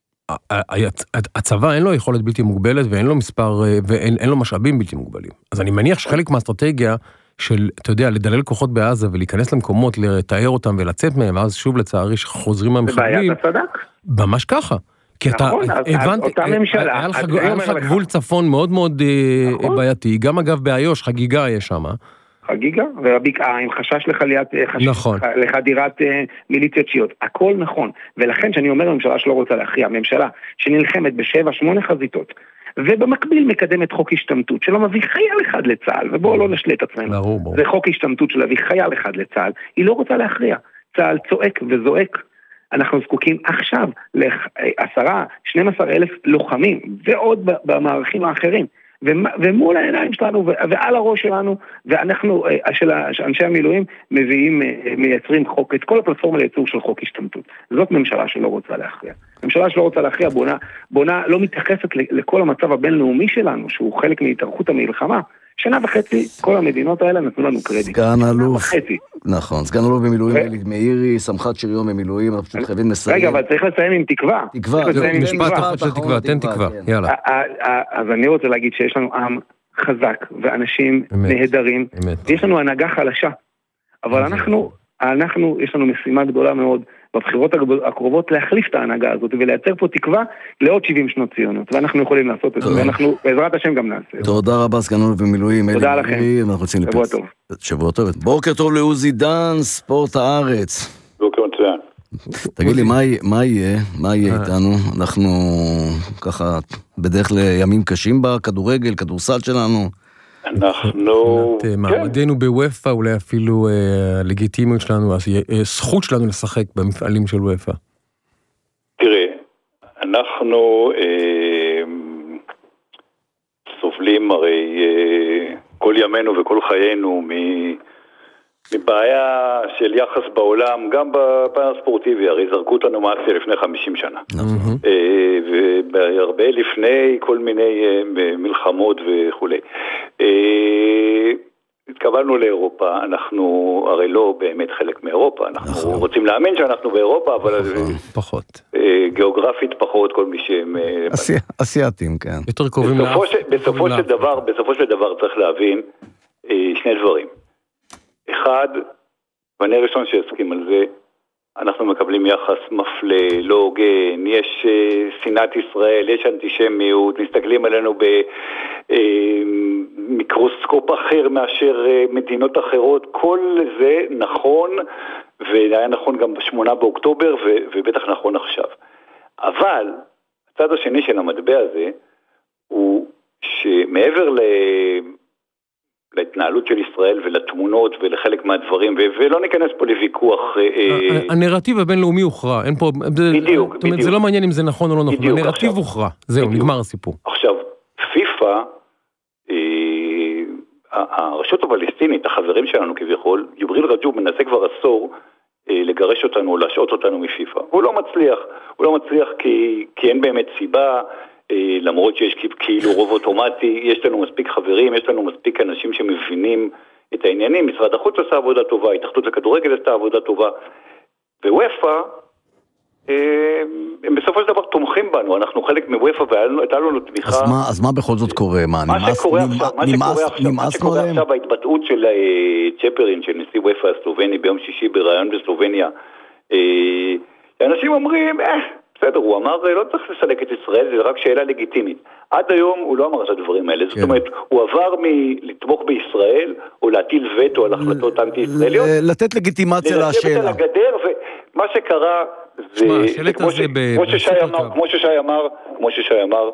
הצבא אין לו יכולת בלתי מוגבלת, ואין לו מספר, ואין אין לו משאבים בלתי מוגבלים. אז אני מניח שחלק מהאסטרטגיה של, אתה יודע, לדלל כוחות בעזה ולהיכנס למקומות, לתאר אותם ולצאת מהם, ואז שוב לצערי שחוזרים מהמחבלים. בבעיית הצדק? ממש ככה. כי אתה הבנת, היה לך גבול צפון מאוד מאוד בעייתי, גם אגב באיו"ש, חגיגה יש שם. חגיגה, והבקעה עם חשש לחדירת מיליציות שיעות. הכל נכון, ולכן שאני אומר הממשלה שלא רוצה להכריע, הממשלה שנלחמת בשבע, שמונה חזיתות, ובמקביל מקדמת חוק השתמטות, שלא מביא חייל אחד לצה"ל, ובואו לא נשלה את עצמנו. זה חוק השתמטות של להביא חייל אחד לצה"ל, היא לא רוצה להכריע. צה"ל צועק וזועק. אנחנו זקוקים עכשיו לעשרה, שנים עשר אלף לוחמים, ועוד במערכים האחרים, ומול העיניים שלנו, ועל הראש שלנו, ואנחנו, של אנשי המילואים, מביאים, מייצרים חוק, את כל הפלטפורמה לייצור של חוק השתמטות. זאת ממשלה שלא רוצה להכריע. ממשלה שלא רוצה להכריע, בונה, בונה לא מתייחסת לכל המצב הבינלאומי שלנו, שהוא חלק מהתארכות המלחמה. שנה וחצי, כל המדינות האלה נתנו לנו קרדיט. סגן אלוף. נכון, סגן אלוף במילואים, מאירי, סמח"ט שריון במילואים, אנחנו פשוט חייבים לסיים. רגע, אבל צריך לסיים עם תקווה. תקווה, משפט אחד של תקווה, תן תקווה, יאללה. אז אני רוצה להגיד שיש לנו עם חזק, ואנשים נהדרים, ויש לנו הנהגה חלשה. אבל אנחנו, אנחנו, יש לנו משימה גדולה מאוד, בבחירות הקרובות להחליף את ההנהגה הזאת ולייצר פה תקווה לעוד שבעים שנות ציונות, ואנחנו יכולים לעשות את זה, ואנחנו בעזרת השם גם נעשה. תודה רבה, סגן אלוף במילואים. תודה לכם. שבוע טוב. שבוע טוב. בוקר טוב לעוזי דן, ספורט הארץ. בוקר מצוין. תגיד לי, מה יהיה? מה יהיה איתנו? אנחנו ככה בדרך לימים קשים בכדורגל, כדורסל שלנו. אנחנו... מעמדנו בוופא, אולי אפילו לגיטימיות שלנו, זכות שלנו לשחק במפעלים של וופא. תראה, אנחנו סובלים הרי כל ימינו וכל חיינו מבעיה של יחס בעולם, גם בפן הספורטיבי, הרי זרקו אותנו מאסיה לפני חמישים שנה. והרבה לפני כל מיני מלחמות וכו'. התקבלנו לאירופה, אנחנו הרי לא באמת חלק מאירופה, אנחנו רוצים להאמין שאנחנו באירופה, אבל פחות. גיאוגרפית פחות, כל מי שהם... אסיאטים, כן. יותר קרובים בסופו של דבר, בסופו של דבר צריך להבין שני דברים. אחד, ואני הראשון שיסכים על זה, אנחנו מקבלים יחס מפלה, לא הוגן, יש שנאת ישראל, יש אנטישמיות, מסתכלים עלינו במיקרוסקופ אחר מאשר מדינות אחרות, כל זה נכון, והיה נכון גם בשמונה באוקטובר, ובטח נכון עכשיו. אבל, הצד השני של המטבע הזה, הוא שמעבר ל... להתנהלות של ישראל ולתמונות ולחלק מהדברים, ולא ניכנס פה לוויכוח. הנרטיב הבינלאומי הוכרע, אין פה... בדיוק, בדיוק. זה לא מעניין אם זה נכון או לא נכון, הנרטיב הוכרע, זהו, נגמר הסיפור. עכשיו, פיפ"א, הרשות הפלסטינית, החברים שלנו כביכול, ג'יבריל רג'וב מנסה כבר עשור לגרש אותנו או להשעות אותנו מפיפ"א. הוא לא מצליח, הוא לא מצליח כי אין באמת סיבה, למרות שיש כאילו רוב אוטומטי, יש לנו מספיק חברים, יש לנו מספיק אנשים שמבינים את העניינים, משרד החוץ עשה עבודה טובה, התאחדות לכדורגל עשתה עבודה טובה, ווופא, הם בסופו של דבר תומכים בנו, אנחנו חלק מוופא והייתה לנו תמיכה. אז מה בכל זאת קורה? מה שקורה עכשיו, ההתבטאות של צ'פרין, של נשיא וופא הסלובני ביום שישי בראיון בסלובניה, אנשים אומרים, אה, בסדר, הוא אמר, לא צריך לסלק את ישראל, זה רק שאלה לגיטימית. עד היום הוא לא אמר את הדברים האלה, זאת אומרת, הוא עבר מלתמוך בישראל, או להטיל וטו על החלטות אנטי-ישראליות. לתת לגיטימציה לשאלה. לתת על הגדר, ומה שקרה, זה כמו ששי אמר, כמו ששי אמר,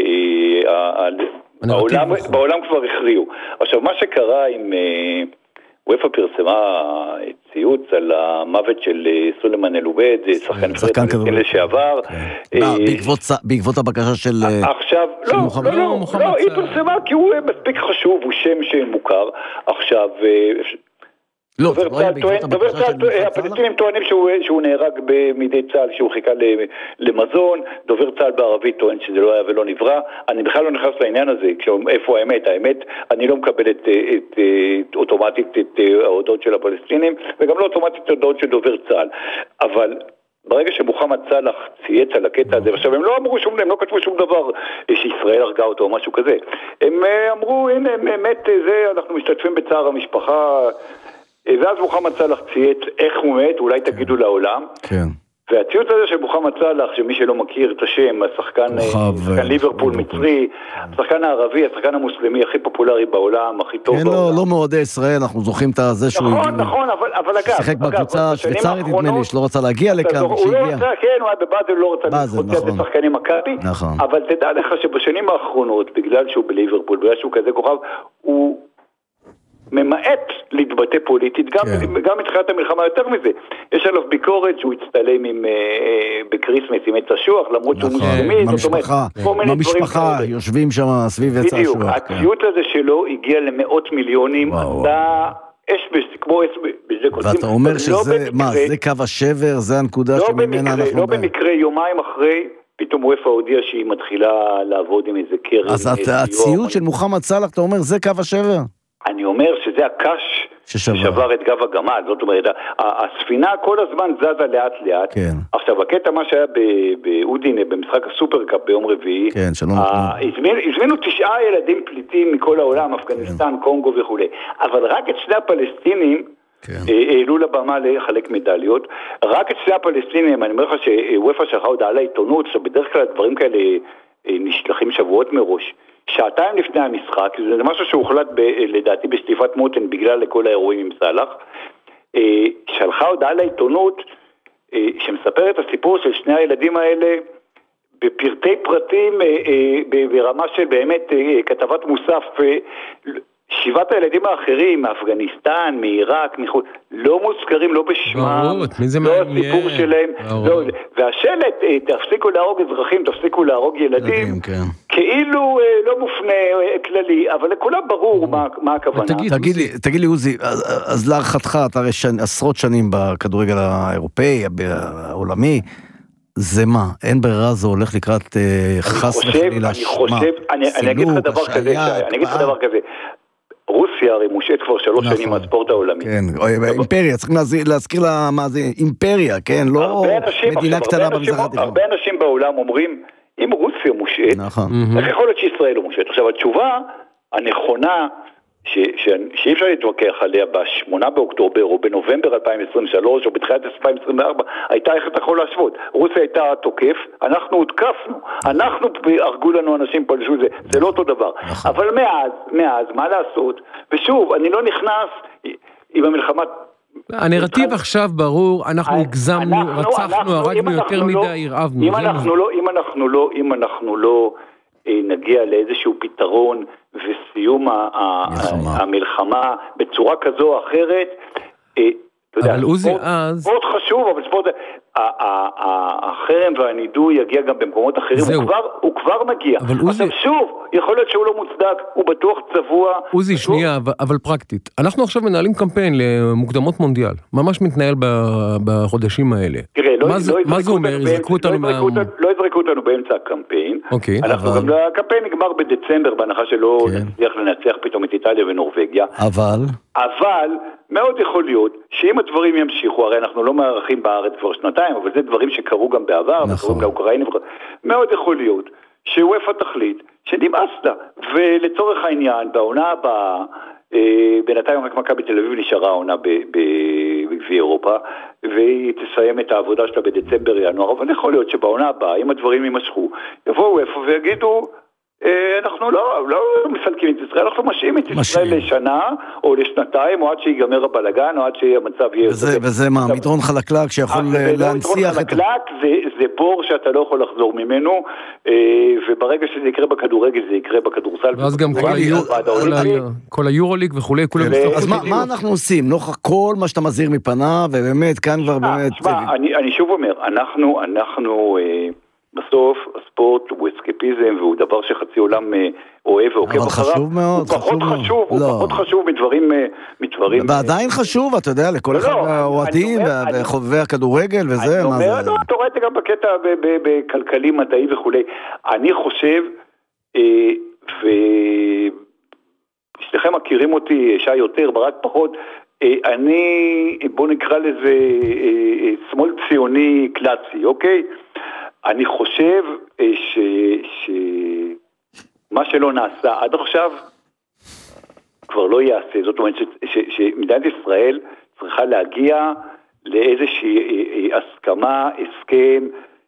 בעולם כבר הכריעו. עכשיו, מה שקרה עם... וויפה פרסמה ציוץ על המוות של סולימאן אל-עובייד, שחקן פלסטיני לשעבר. בעקבות הבקשה של עכשיו, לא, לא, לא, היא פרסמה כי הוא מספיק חשוב, הוא שם שמוכר. עכשיו, לא, זה לא היה בעקבות הבקשה של צה"ל? הפלסטינים טוענים שהוא נהרג מידי צה"ל, שהוא חיכה למזון, דובר צה"ל בערבית טוען שזה לא היה ולא נברא. אני בכלל לא נכנס לעניין הזה, איפה האמת? האמת, אני לא מקבל אוטומטית את ההודעות של הפלסטינים, וגם לא אוטומטית את ההודעות של דובר צה"ל. אבל ברגע שמוחמד סלאח צייץ על הקטע הזה, עכשיו הם לא אמרו שום, הם לא כתבו שום דבר שישראל הרגה אותו או משהו כזה. הם אמרו, הנה, באמת זה, אנחנו משתתפים בצער המשפחה, ואז מוחמד סלאח צייץ איך הוא מת, אולי תגידו לעולם. כן. והציוץ הזה של מוחמד סלאח, שמי שלא מכיר את השם, השחקן ליברפול מצרי, השחקן הערבי, השחקן המוסלמי הכי פופולרי בעולם, הכי טוב בעולם. כן, לא מאוד ישראל, אנחנו זוכרים את זה שהוא... נכון, נכון, אבל אגב... שיחק בקבוצה שוויצרית נדמה לי, שלא רצה להגיע לכאן, הוא לא רצה, כן, הוא היה בבאזל, לא רצה להתפוצץ בשחקנים מכבי, אבל תדע לך שבשנים האחרונות, בגלל שהוא בליברפול, בגלל שהוא כזה כוכב, הוא ממעט להתבטא פוליטית, גם, כן. גם מתחילת המלחמה יותר מזה. יש עליו ביקורת שהוא הצטלם עם, אה, בקריסמס עם עץ אשוח, למרות נכון. שהוא מוסלמי. במשפחה, במשפחה, יושבים שם סביב עץ אשוח. בדיוק, הציוט הזה שלו הגיע למאות מיליונים, אתה אש כמו אש בשדה קוצים. ואתה אומר שזה, לא מה, זה קו השבר, זה הנקודה לא שממנה במקרה, אנחנו... לא באים. במקרה, יומיים אחרי, פתאום וויפה הודיע שהיא מתחילה לעבוד עם איזה קרן. אז הציוט של מוחמד סלאח, אתה אומר, זה קו השבר? אני אומר שזה הקש ששבר, ששבר את גב הגמל, זאת אומרת, הספינה כל הזמן זזה לאט לאט. כן. עכשיו, הקטע מה שהיה באודינה, במשחק הסופרקאפ ביום רביעי, כן, שלום. הזמינו תשעה ילדים פליטים מכל העולם, אפגניסטן, כן. קונגו וכו'. אבל רק את שני הפלסטינים, כן. העלו לבמה לחלק מדליות, רק את שני הפלסטינים, אני אומר לך שוופא שלחה הודעה לעיתונות, שבדרך כלל דברים כאלה נשלחים שבועות מראש. שעתיים לפני המשחק, זה משהו שהוחלט ב, לדעתי בשטיפת מותן בגלל לכל האירועים עם סלאח, שלחה הודעה לעיתונות שמספר את הסיפור של שני הילדים האלה בפרטי פרטים ברמה של באמת כתבת מוסף. שבעת הילדים האחרים מאפגניסטן, מעיראק, מחוץ, לא מוזכרים, לא בשמם, לא הסיפור שלהם, לא, והשלט, תפסיקו להרוג אזרחים, תפסיקו להרוג ילדים, כאילו לא מופנה כללי, אבל לכולם ברור מה הכוונה. תגיד לי עוזי, אז להערכתך, אתה הרי עשרות שנים בכדורגל האירופאי, העולמי, זה מה? אין ברירה, זה הולך לקראת חס וחלילה, אני חושב, אני אגיד לך דבר כזה, אני אגיד לך דבר כזה, רוסיה הרי מושעת כבר שלוש נכון. שנים מהספורט העולמי. כן, אימפריה, צריכים להזכיר לה מה זה אימפריה, כן, לא מדינה עכשיו, קטנה במזרח התיכון. הרבה אנשים בעולם אומרים, אם רוסיה מושעת, נכון. איך יכול להיות שישראל לא מושעת? עכשיו, התשובה הנכונה, ש, ש, שאי אפשר להתווכח עליה בשמונה באוקטובר או בנובמבר אלפיים עשרים ושלוש או בתחילת אלפיים עשרים וארבע, הייתה איך אתה יכול להשוות. רוסיה הייתה תוקף, אנחנו הותקפנו, אנחנו הרגו לנו אנשים פה לשהו, זה, זה לא אותו דבר. אבל מאז, מאז, מה לעשות? ושוב, אני לא נכנס עם המלחמה... הנרטיב עכשיו ברור, אנחנו הגזמנו, רצחנו, הרגנו יותר מדי, הרעבנו. אם אנחנו לא, אם אנחנו לא, אם אנחנו לא נגיע לאיזשהו פתרון וסיום המלחמה בצורה כזו או אחרת, אבל עוזי אז... ספורט חשוב, אבל ספורט... החרם והנידוי יגיע גם במקומות אחרים, הוא כבר מגיע. עכשיו שוב, יכול להיות שהוא לא מוצדק, הוא בטוח צבוע. עוזי, שנייה, אבל פרקטית. אנחנו עכשיו מנהלים קמפיין למוקדמות מונדיאל, ממש מתנהל בחודשים האלה. תראה, מה זה אומר? יזרקו אותנו מה... לא יזרקו אותנו באמצע הקמפיין. הקמפיין נגמר בדצמבר, בהנחה שלא נצליח לנצח פתאום את איטליה ונורווגיה. אבל... אבל מאוד יכול להיות שאם הדברים ימשיכו, הרי אנחנו לא מערכים בארץ כבר שנתיים, אבל זה דברים שקרו גם בעבר, נכון. לאוקראינה, מאוד יכול להיות שוופא תחליט שנמאס לה, ולצורך העניין, בעונה הבאה, בינתיים רק מכבי בתל אביב נשארה העונה בגביע אירופה, והיא תסיים את העבודה שלה בדצמבר ינואר, אבל יכול להיות שבעונה הבאה, אם הדברים יימשכו, יבואו ופא ויגידו, אנחנו לא, לא מסלקים את ישראל, אנחנו משאים את ישראל לשנה או לשנתיים, או עד שיגמר הבלגן, או עד שהמצב יהיה... וזה, וזה מה, מדרון חלקלק שיכול להנציח את... מדרון חלקלק זה, זה בור שאתה לא יכול לחזור ממנו, וברגע שזה יקרה בכדורגל, זה יקרה בכדורסל. ואז גם כל היורוליג וכולי, כולם... אז מה אנחנו עושים? נוכח כל מה שאתה מזהיר מפניו, ובאמת, כאן כבר באמת... אני שוב אומר, אנחנו, אנחנו... בסוף הספורט הוא אסקפיזם והוא דבר שחצי עולם אוהב ועוקב אחריו. אבל חשוב מאוד, הוא פחות חשוב, הוא פחות חשוב מדברים, מדברים... ועדיין חשוב, אתה יודע, לכל אחד האוהדים וחובבי הכדורגל וזה, מה זה? לא, אתה רואה את זה גם בקטע בכלכלי, מדעי וכולי. אני חושב, ושניכם מכירים אותי, שי יותר, ברק פחות, אני, בוא נקרא לזה שמאל ציוני קלאסי, אוקיי? אני חושב ש... ש... מה שלא נעשה עד עכשיו כבר לא יעשה. זאת אומרת ש... ש... שמדינת ישראל צריכה להגיע לאיזושהי הסכמה, הסכם,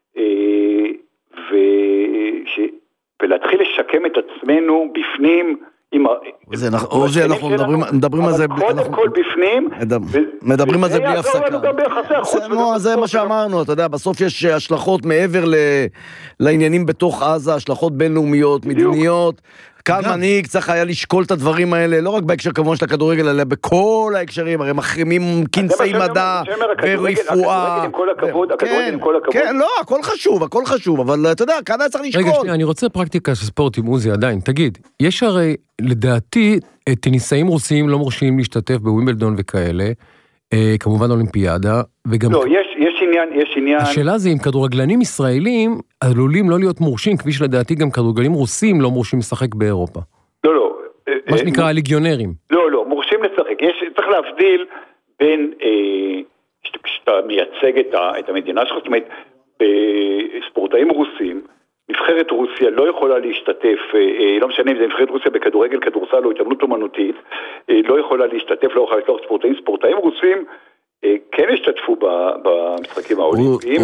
ו... ש... ולהתחיל לשקם את עצמנו בפנים עם... זה, עוזי, אנחנו מדברים על זה... אבל קודם כל בפנים... מדברים על זה בלי הפסקה. זה מה שאמרנו, אתה יודע, בסוף יש השלכות מעבר לעניינים בתוך עזה, השלכות בינלאומיות, מדיניות. כאן מנהיג צריך היה לשקול את הדברים האלה, לא רק בהקשר כמובן של הכדורגל, אלא בכל ההקשרים, הרי מחרימים כנסי מדע ורפואה. כן, לא, הכל חשוב, הכל חשוב, אבל אתה יודע, כאן היה צריך לשקול. רגע, שנייה, אני רוצה פרקטיקה של ספורט עם עוזי עדיין. תגיד, יש הרי, לדעתי, טניסאים רוסיים לא מורשים להשתתף בווימבלדון וכאלה, כמובן אולימפיאדה, וגם... לא, יש, יש עניין, יש עניין... השאלה זה אם כדורגלנים ישראלים עלולים לא להיות מורשים, כפי שלדעתי גם כדורגלנים רוסים לא מורשים לשחק באירופה. לא, לא. מה שנקרא הליגיונרים. לא, לא, מורשים לשחק. יש, צריך להבדיל בין, כשאתה מייצג את המדינה שלך, זאת אומרת, ספורטאים רוסים, נבחרת רוסיה לא יכולה להשתתף, לא משנה אם זה נבחרת רוסיה בכדורגל, כדורסל או התאמנות אומנותית, לא יכולה להשתתף, לא יכולה לשלוח ספורטאים, ספורטאים רוסים כן השתתפו במשחקים האולימפיים,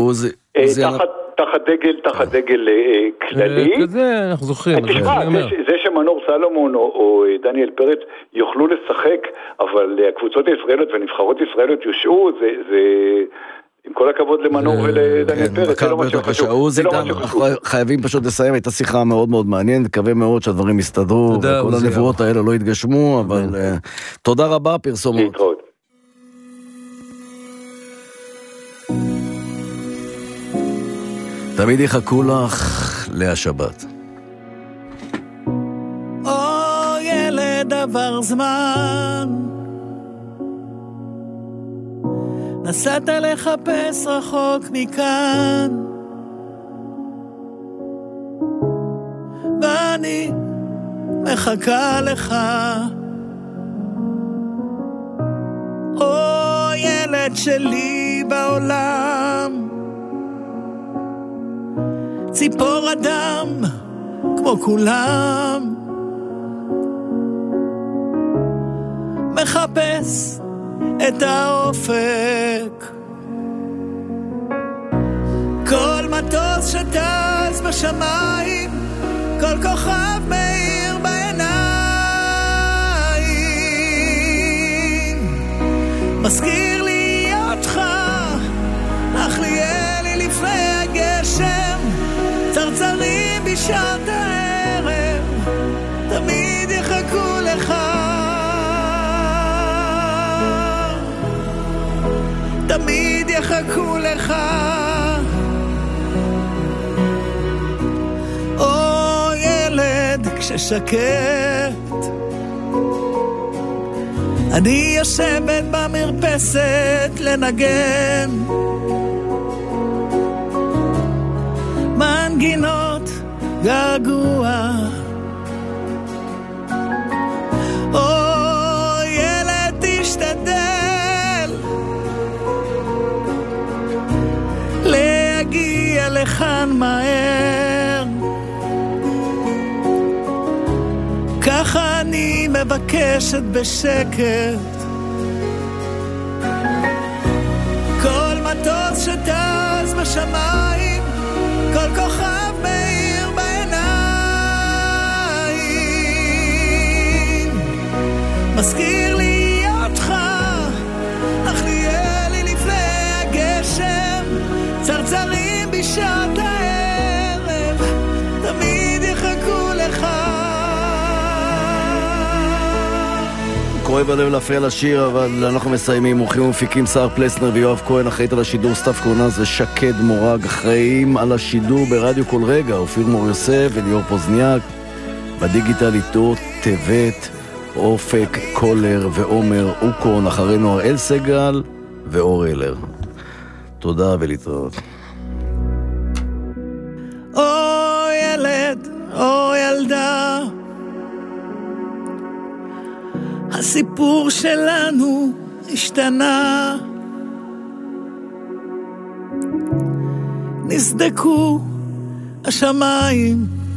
תחת דגל, תחת דגל כללי. זה אנחנו זוכרים. תשמע, זה שמנור סלומון או דניאל פרץ יוכלו לשחק, אבל הקבוצות הישראליות ונבחרות ישראליות יושעו, זה... עם כל הכבוד למנור ולדניאל פרץ, זה לא משהו חשוב. אנחנו חייבים פשוט לסיים, הייתה שיחה מאוד מאוד מעניינת, מקווה מאוד שהדברים יסתדרו, וכל הנבואות האלה לא יתגשמו, אבל תודה רבה, פרסומות. להתראות. תמיד יחכו לך להשבת. או ילד עבר זמן, נסעת לחפש רחוק מכאן, ואני מחכה לך. או ילד שלי בעולם, ציפור אדם כמו כולם, מחפש את האופק. כל מטוס שטס בשמיים, כל כוכב מאיר בעיניים, מזכיר לי אותך, אך לי אלי לפני הגשם, צרצרים בשעת הערב, תמיד יחכו לך, תמיד יחכו לך. או ילד כששקט, אני יושבת במרפסת לנגן מנגינות געגוע. או ילד תשתדל להגיע לכאן מהר, ככה אני מבקשת בשקט. כל מטוס שטס בשמיים, כל כוכב מאיר בעיניים, כואב הלב להפריע לשיר, אבל אנחנו מסיימים. אורחים ומפיקים שר פלסנר ויואב כהן, אחראית על השידור סתיו קורנז ושקד מורג, אחראים על השידור ברדיו כל רגע, אופיר מור יוסף וליאור פוזניאק, בדיגיטל איתו טבת, אופק, קולר ועומר אוקון, אחרינו הראל סגל ואור אלר. תודה ולהתראות. או ילד, או ילדה, הסיפור שלנו השתנה, נסדקו השמיים